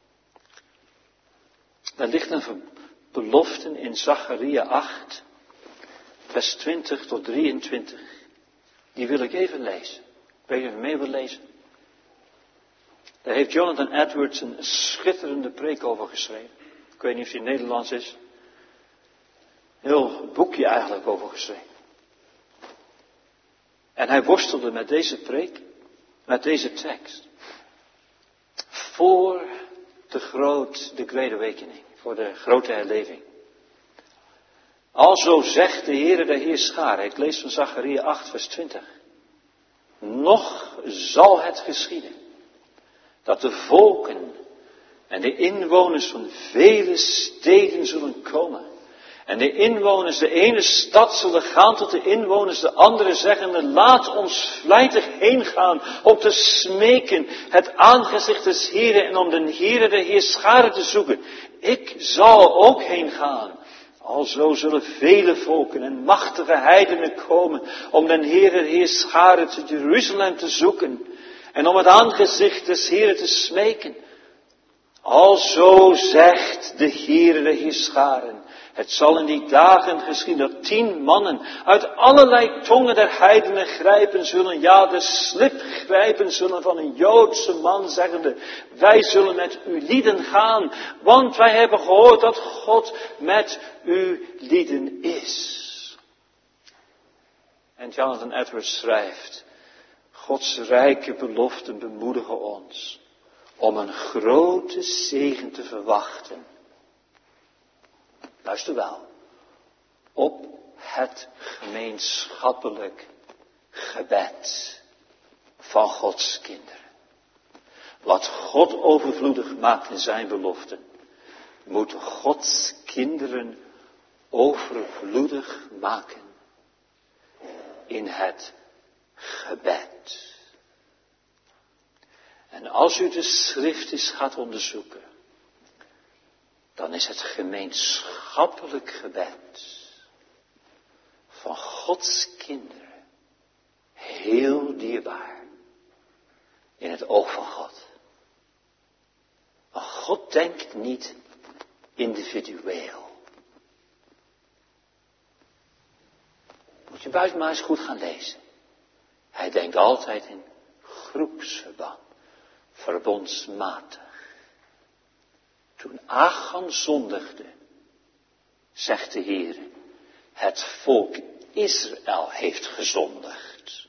Daar ligt een belofte in Zacharia acht, vers twintig tot drieëntwintig. Die wil ik even lezen. Ik weet even mee wil lezen. Daar heeft Jonathan Edwards een schitterende preek over geschreven. Ik weet niet of die Nederlands is. Een heel boekje eigenlijk over geschreven. En hij worstelde met deze preek, met deze tekst. Voor de groot, de Great Awakening, voor de grote herleving. Alzo zegt de Heere der Heerscharen, ik lees van Zacharia acht vers twintig. Nog zal het geschieden, dat de volken en de inwoners van vele steden zullen komen. En de inwoners, de ene stad zullen gaan tot de inwoners, de andere zeggende, laat ons vlijtig heen gaan om te smeken het aangezicht des Heeren en om de Heere der Heerscharen te zoeken. Ik zal ook heen gaan, Alzo zullen vele volken en machtige heidenen komen om den Heere Heerscharen te Jeruzalem te zoeken en om het aangezicht des Heeren te smeken. Alzo zegt de Heere Heerscharen. Het zal in die dagen geschieden dat tien mannen uit allerlei tongen der heidenen grijpen zullen. Ja, de slip grijpen zullen van een Joodse man, zeggende: wij zullen met uw lieden gaan, want wij hebben gehoord dat God met uw lieden is. En Jonathan Edwards schrijft: Gods rijke beloften bemoedigen ons om een grote zegen te verwachten. Luister wel, op het gemeenschappelijk gebed van Gods kinderen. Wat God overvloedig maakt in zijn beloften, moeten Gods kinderen overvloedig maken in het gebed. En als u de schrift eens gaat onderzoeken, dan is het gemeenschappelijk gebed van Gods kinderen heel dierbaar in het oog van God. Maar God denkt niet individueel. Moet je buiten maar eens goed gaan lezen. Hij denkt altijd in groepsverband, verbondsmatig. Toen Achan zondigde, zegt de Heer, het volk Israël heeft gezondigd.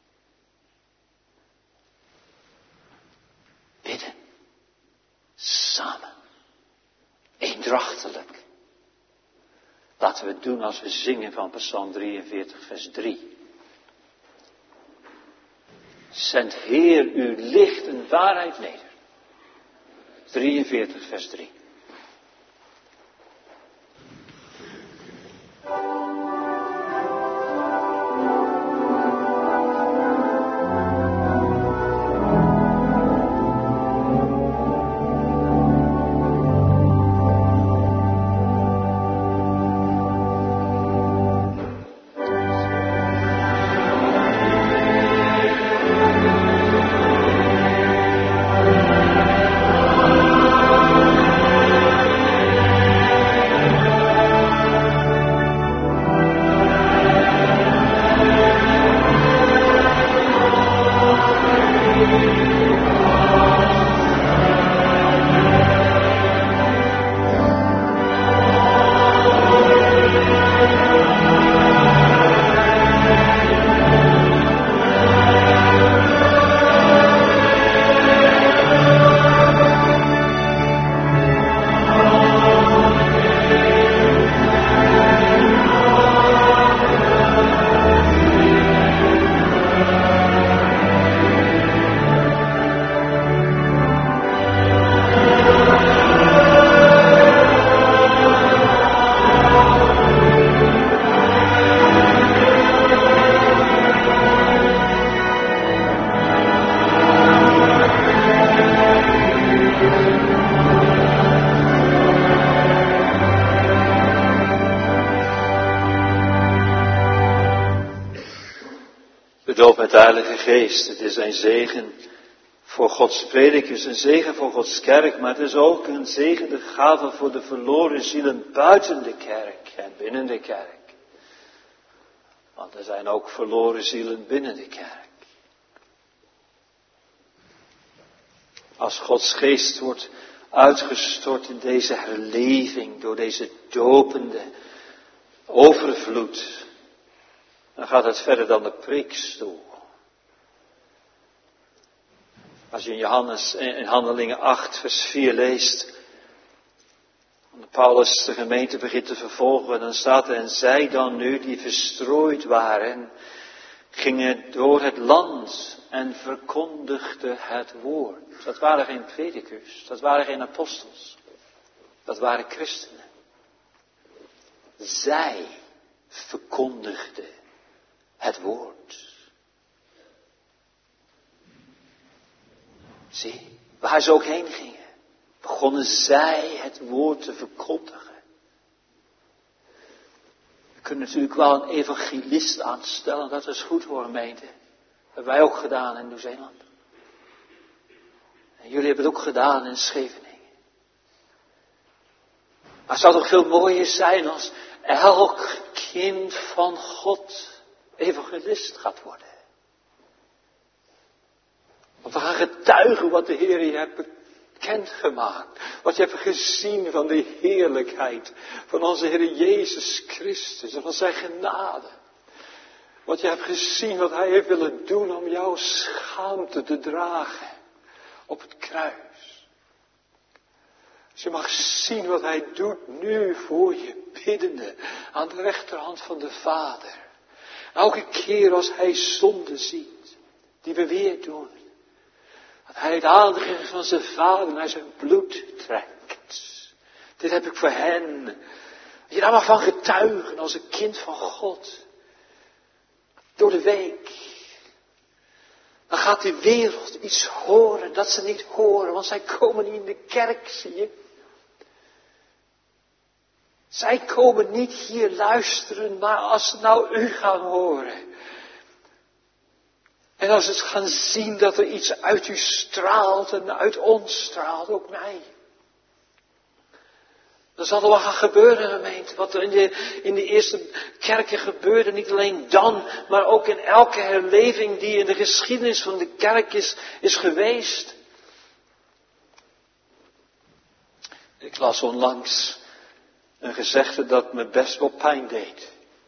Bidden, samen, eendrachtelijk. Laten we het doen als we zingen van Psalm drieënveertig, vers drie. Zend Heer uw licht en waarheid neder. drieënveertig, vers drie. De doop met de Heilige Geest, het is een zegen voor Gods predikers, een zegen voor Gods kerk, maar het is ook een zegen, de gave voor de verloren zielen buiten de kerk en binnen de kerk. Want er zijn ook verloren zielen binnen de kerk. Als Gods Geest wordt uitgestort in deze herleving, door deze dopende overvloed, dan gaat het verder dan de preekstoel. Als je in Johannes, in Handelingen acht, vers vier leest, en Paulus de gemeente begint te vervolgen, dan staat er: en zij dan nu die verstrooid waren, gingen door het land en verkondigden het woord. Dat waren geen predikers, dat waren geen apostels, dat waren christenen. Zij verkondigden het woord. Zie, waar ze ook heen gingen, begonnen zij het woord te verkondigen. kunnen natuurlijk wel een evangelist aanstellen. Dat is goed voor gemeente. Dat hebben wij ook gedaan in Nieuw-Zeeland. En jullie hebben het ook gedaan in Scheveningen. Maar het zou toch veel mooier zijn als elk kind van God evangelist gaat worden. Want we gaan getuigen wat de Heer je hebt bekendgemaakt. Wat je hebt gezien van de heerlijkheid van onze Heer Jezus Christus en van zijn genade. Wat je hebt gezien wat Hij heeft willen doen om jouw schaamte te dragen op het kruis. Als je mag zien wat Hij doet nu voor je biddende aan de rechterhand van de Vader. Elke keer als Hij zonde ziet, die we weer doen. Dat Hij het aangezicht van zijn Vader naar zijn bloed trekt. Dit heb ik voor hen. Dat je daar mag van getuigen als een kind van God. Door de week. Dan gaat die wereld iets horen dat ze niet horen. Want zij komen niet in de kerk, zie je. Zij komen niet hier luisteren, maar als ze nou u gaan horen. En als ze gaan zien dat er iets uit u straalt en uit ons straalt, ook mij. Dan zal er wel gaan gebeuren, gemeente. Wat er in de, in de eerste kerken gebeurde, niet alleen dan, maar ook in elke herleving die in de geschiedenis van de kerk is, is geweest. Ik las onlangs een gezegde dat me best wel pijn deed.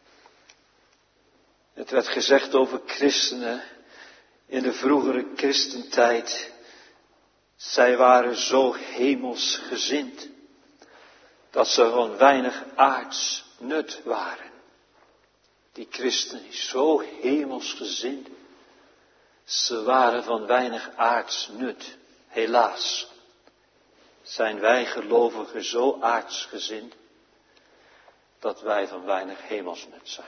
Het werd gezegd over christenen in de vroegere christentijd. Zij waren zo hemelsgezind dat ze van weinig aards nut waren. Die christenen, zo hemelsgezind. Ze waren van weinig aards nut. Helaas zijn wij gelovigen zo aardsgezind dat wij van weinig hemelsnut zijn.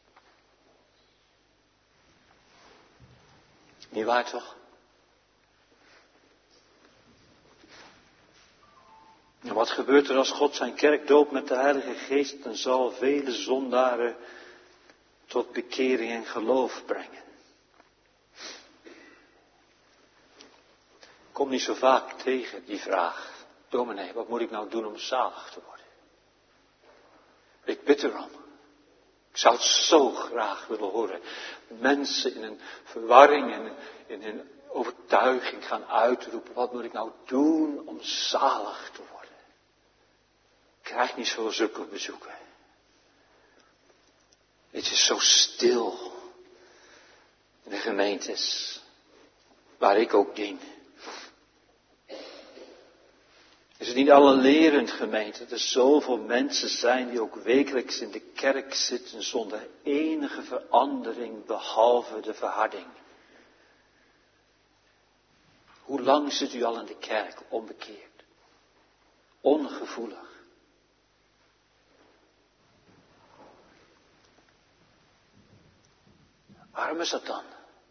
Niet waar toch? En wat gebeurt er als God zijn kerk doopt met de Heilige Geest? Dan zal vele zondaren tot bekering en geloof brengen. Ik kom niet zo vaak tegen die vraag. Dominee, wat moet ik nou doen om zalig te worden? Ik bid erom. Ik zou het zo graag willen horen. Mensen in een verwarring en in een overtuiging gaan uitroepen. Wat moet ik nou doen om zalig te worden? Ik krijg niet zo zulke bezoeken. Het is zo stil. In de gemeentes. Waar ik ook dien. Is het niet allerlerend, gemeente, dat er zoveel mensen zijn die ook wekelijks in de kerk zitten zonder enige verandering behalve de verharding? Hoe lang zit u al in de kerk onbekeerd? Ongevoelig. Waarom is dat dan?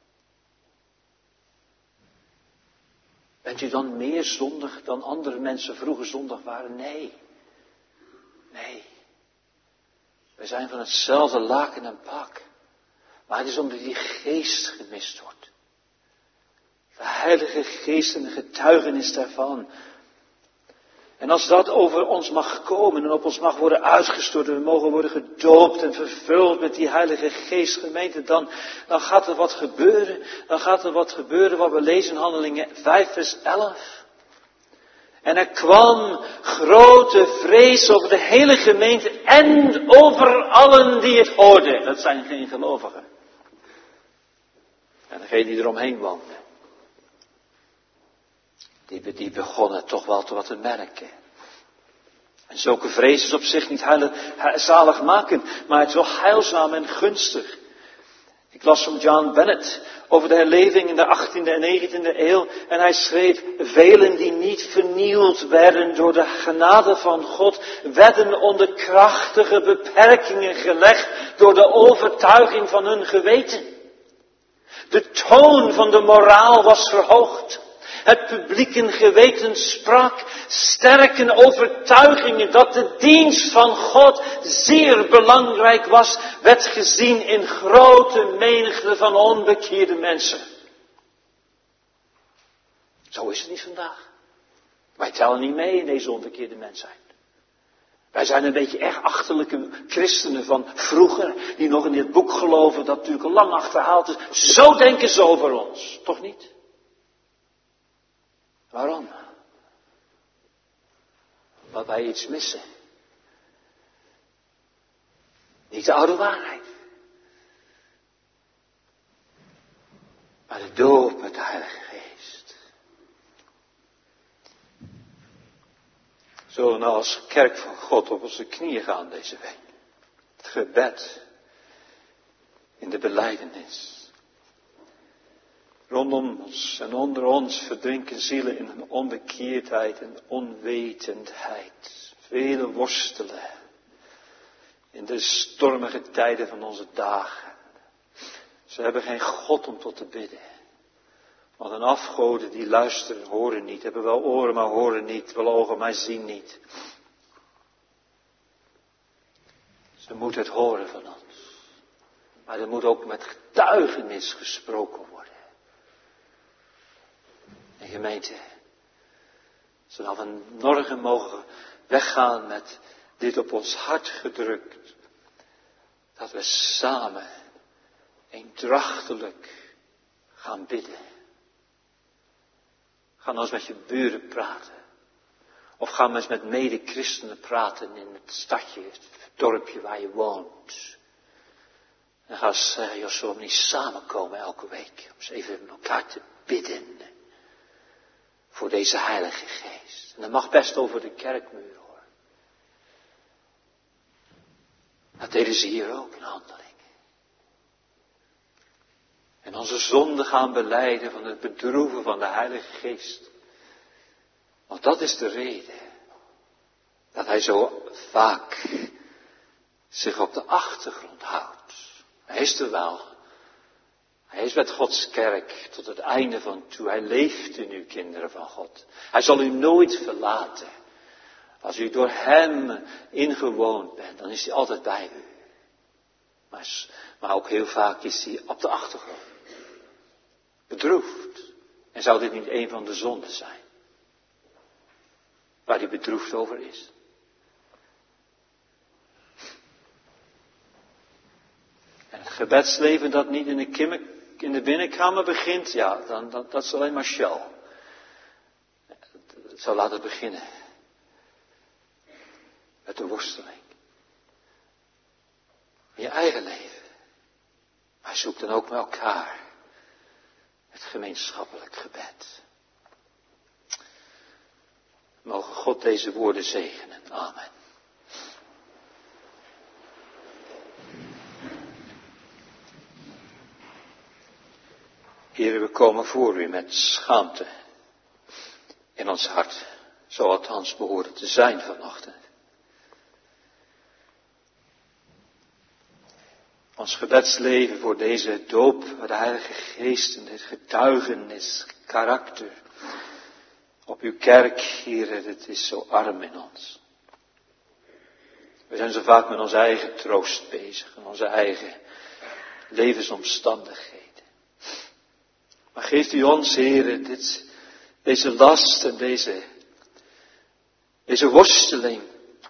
Bent u dan meer zondig dan andere mensen vroeger zondig waren? Nee. Nee. We zijn van hetzelfde laken en pak. Maar het is omdat die geest gemist wordt. De Heilige Geest en de getuigenis daarvan. En als dat over ons mag komen en op ons mag worden uitgestort en we mogen worden gedoopt en vervuld met die Heilige Geest, gemeente, dan, dan gaat er wat gebeuren. Dan gaat er wat gebeuren wat we lezen in Handelingen vijf vers elf. En er kwam grote vrees over de hele gemeente en over allen die het hoorden. Dat zijn geen gelovigen. En degenen die eromheen woonden. Die, die begonnen toch wel te wat te merken. En zulke vrees is op zich niet heilig, zaligmakend, maar het is wel heilzaam en gunstig. Ik las van John Bennett over de herleving in de achttiende en negentiende eeuw. En hij schreef, velen die niet vernield werden door de genade van God, werden onder krachtige beperkingen gelegd door de overtuiging van hun geweten. De toon van de moraal was verhoogd. het publieke geweten sprak, sterke overtuigingen dat de dienst van God zeer belangrijk was, werd gezien in grote menigte van onbekeerde mensen. Zo is het niet vandaag. Wij tellen niet mee in deze onbekeerde mensheid. Wij zijn een beetje erg achterlijke christenen van vroeger, die nog in dit boek geloven, dat natuurlijk al lang achterhaald is. Zo denken ze over ons, toch niet? Waarom? Omdat wij iets missen. Niet de oude waarheid. Maar de doop met de Heilige Geest. Zullen we nou als kerk van God op onze knieën gaan deze week? Het gebed in de belijdenis. Rondom ons en onder ons verdrinken zielen in een onbekeerdheid en onwetendheid. Vele worstelen in de stormige tijden van onze dagen. Ze hebben geen God om tot te bidden. Want een afgoden die luisteren, horen niet. Hebben wel oren, maar horen niet. Wel ogen, maar zien niet. Ze moeten het horen van ons. Maar er moet ook met getuigenis gesproken worden. En gemeente, zodat we morgen mogen weggaan met dit op ons hart gedrukt. Dat we samen eendrachtelijk gaan bidden. Ga nou eens met je buren praten. Of ga maar eens met mede-christenen praten in het stadje, het dorpje waar je woont. En ga eens zeggen, joh, zullen we niet samenkomen elke week? Om eens even met elkaar te bidden. Voor deze Heilige Geest. En dat mag best over de kerkmuur hoor. Dat deden ze hier ook in Handelingen. En onze zonden gaan belijden van het bedroeven van de Heilige Geest. Want dat is de reden. Dat hij zo vaak zich op de achtergrond houdt. Hij is er wel. Hij is met Gods kerk tot het einde van toe. Hij leeft in u, kinderen van God. Hij zal u nooit verlaten. Als u door hem ingewoond bent, dan is hij altijd bij u. Maar, maar ook heel vaak is hij op de achtergrond. Bedroefd. En zou dit niet een van de zonden zijn? Waar hij bedroefd over is. En het gebedsleven dat niet in de, kimme, in de binnenkamer begint, ja, dan, dat, dat is alleen maar show. Het zou laten beginnen. Met de worsteling. In je eigen leven. Maar zoek dan ook met elkaar. Het gemeenschappelijk gebed. Mogen God deze woorden zegenen. Amen. Heere, we komen voor u met schaamte in ons hart. Zo althans behoort te zijn vanochtend. Ons gebedsleven voor deze doop, voor de Heilige Geest en dit getuigenis, karakter. Op uw kerk, Heere, het is zo arm in ons. We zijn zo vaak met onze eigen troost bezig en onze eigen levensomstandigheden. Maar geeft u ons, Heere, dit, deze last en deze, deze worsteling.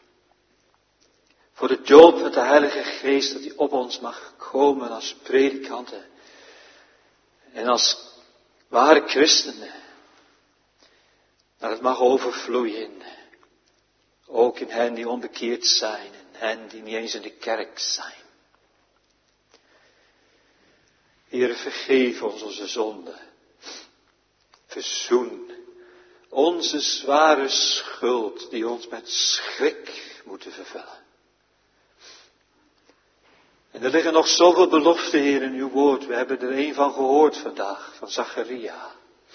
Voor de doop met de Heilige Geest, dat die op ons mag komen als predikanten. En als ware christenen. Dat het mag overvloeien. Ook in hen die onbekeerd zijn. En hen die niet eens in de kerk zijn. Heere, vergeef ons onze zonden. Verzoen onze zware schuld die ons met schrik moeten vervullen. En er liggen nog zoveel beloften, Heer, in uw woord. We hebben er een van gehoord vandaag, van Zacharia.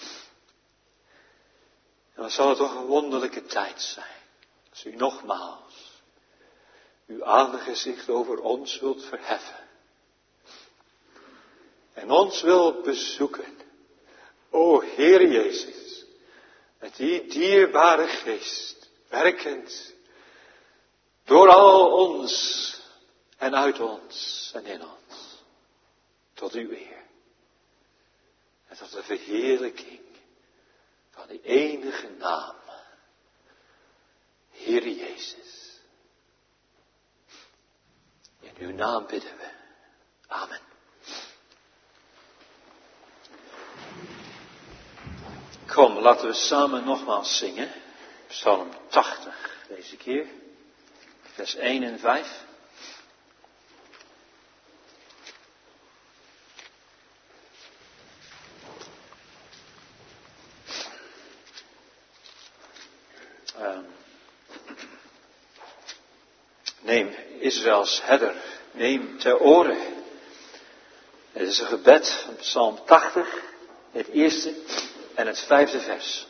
En wat zal het toch een wonderlijke tijd zijn, als u nogmaals uw aangezicht over ons wilt verheffen. En ons wilt bezoeken. O Heer Jezus, met die dierbare geest, werkend door al ons en uit ons en in ons, tot uw eer en tot de verheerlijking van die enige naam, Heer Jezus. In uw naam bidden we. Amen. Kom, laten we samen nogmaals zingen. Psalm tachtig, deze keer. Vers één en vijf. Um, neem Israëls herder, neem ter oren. Het is een gebed van Psalm tachtig, het eerste en het vijfde vers.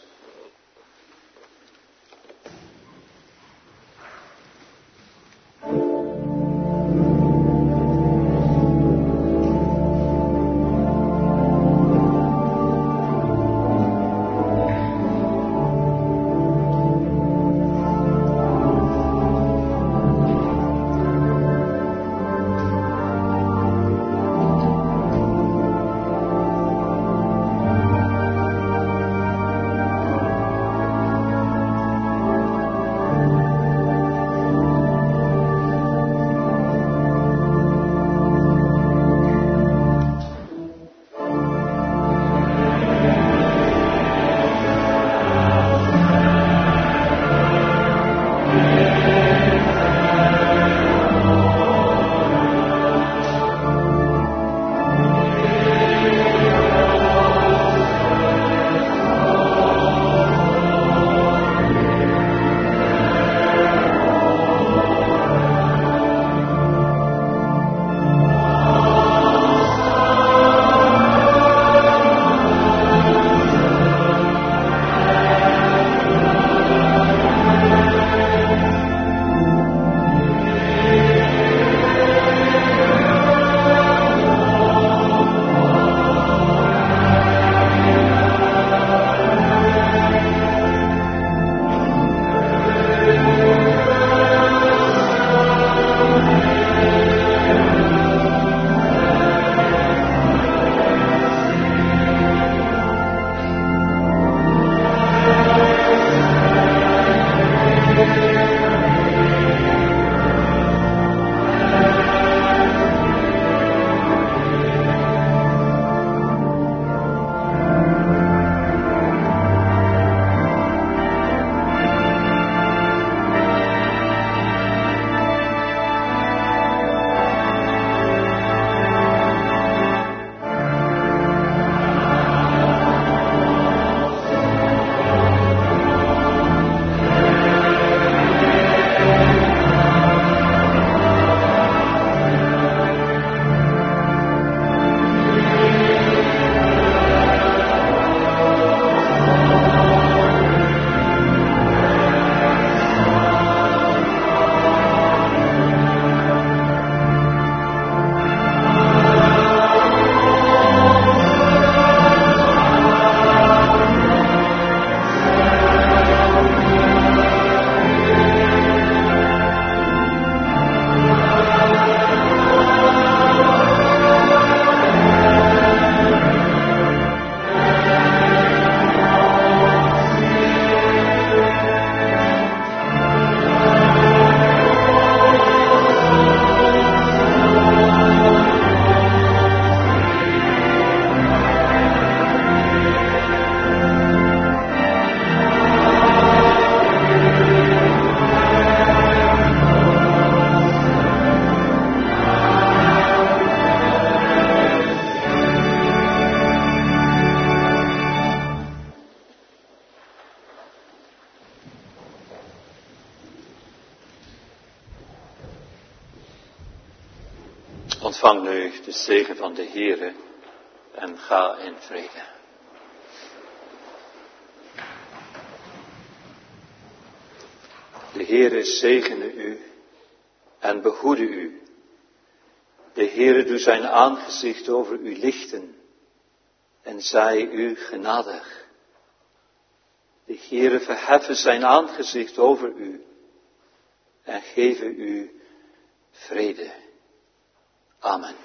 Ontvang nu de zegen van de Heere en ga in vrede. De Heere zegene u en behoede u. De Heere doet zijn aangezicht over u lichten en zij u genadig. De Heere verheffen zijn aangezicht over u en geven u vrede. Amen.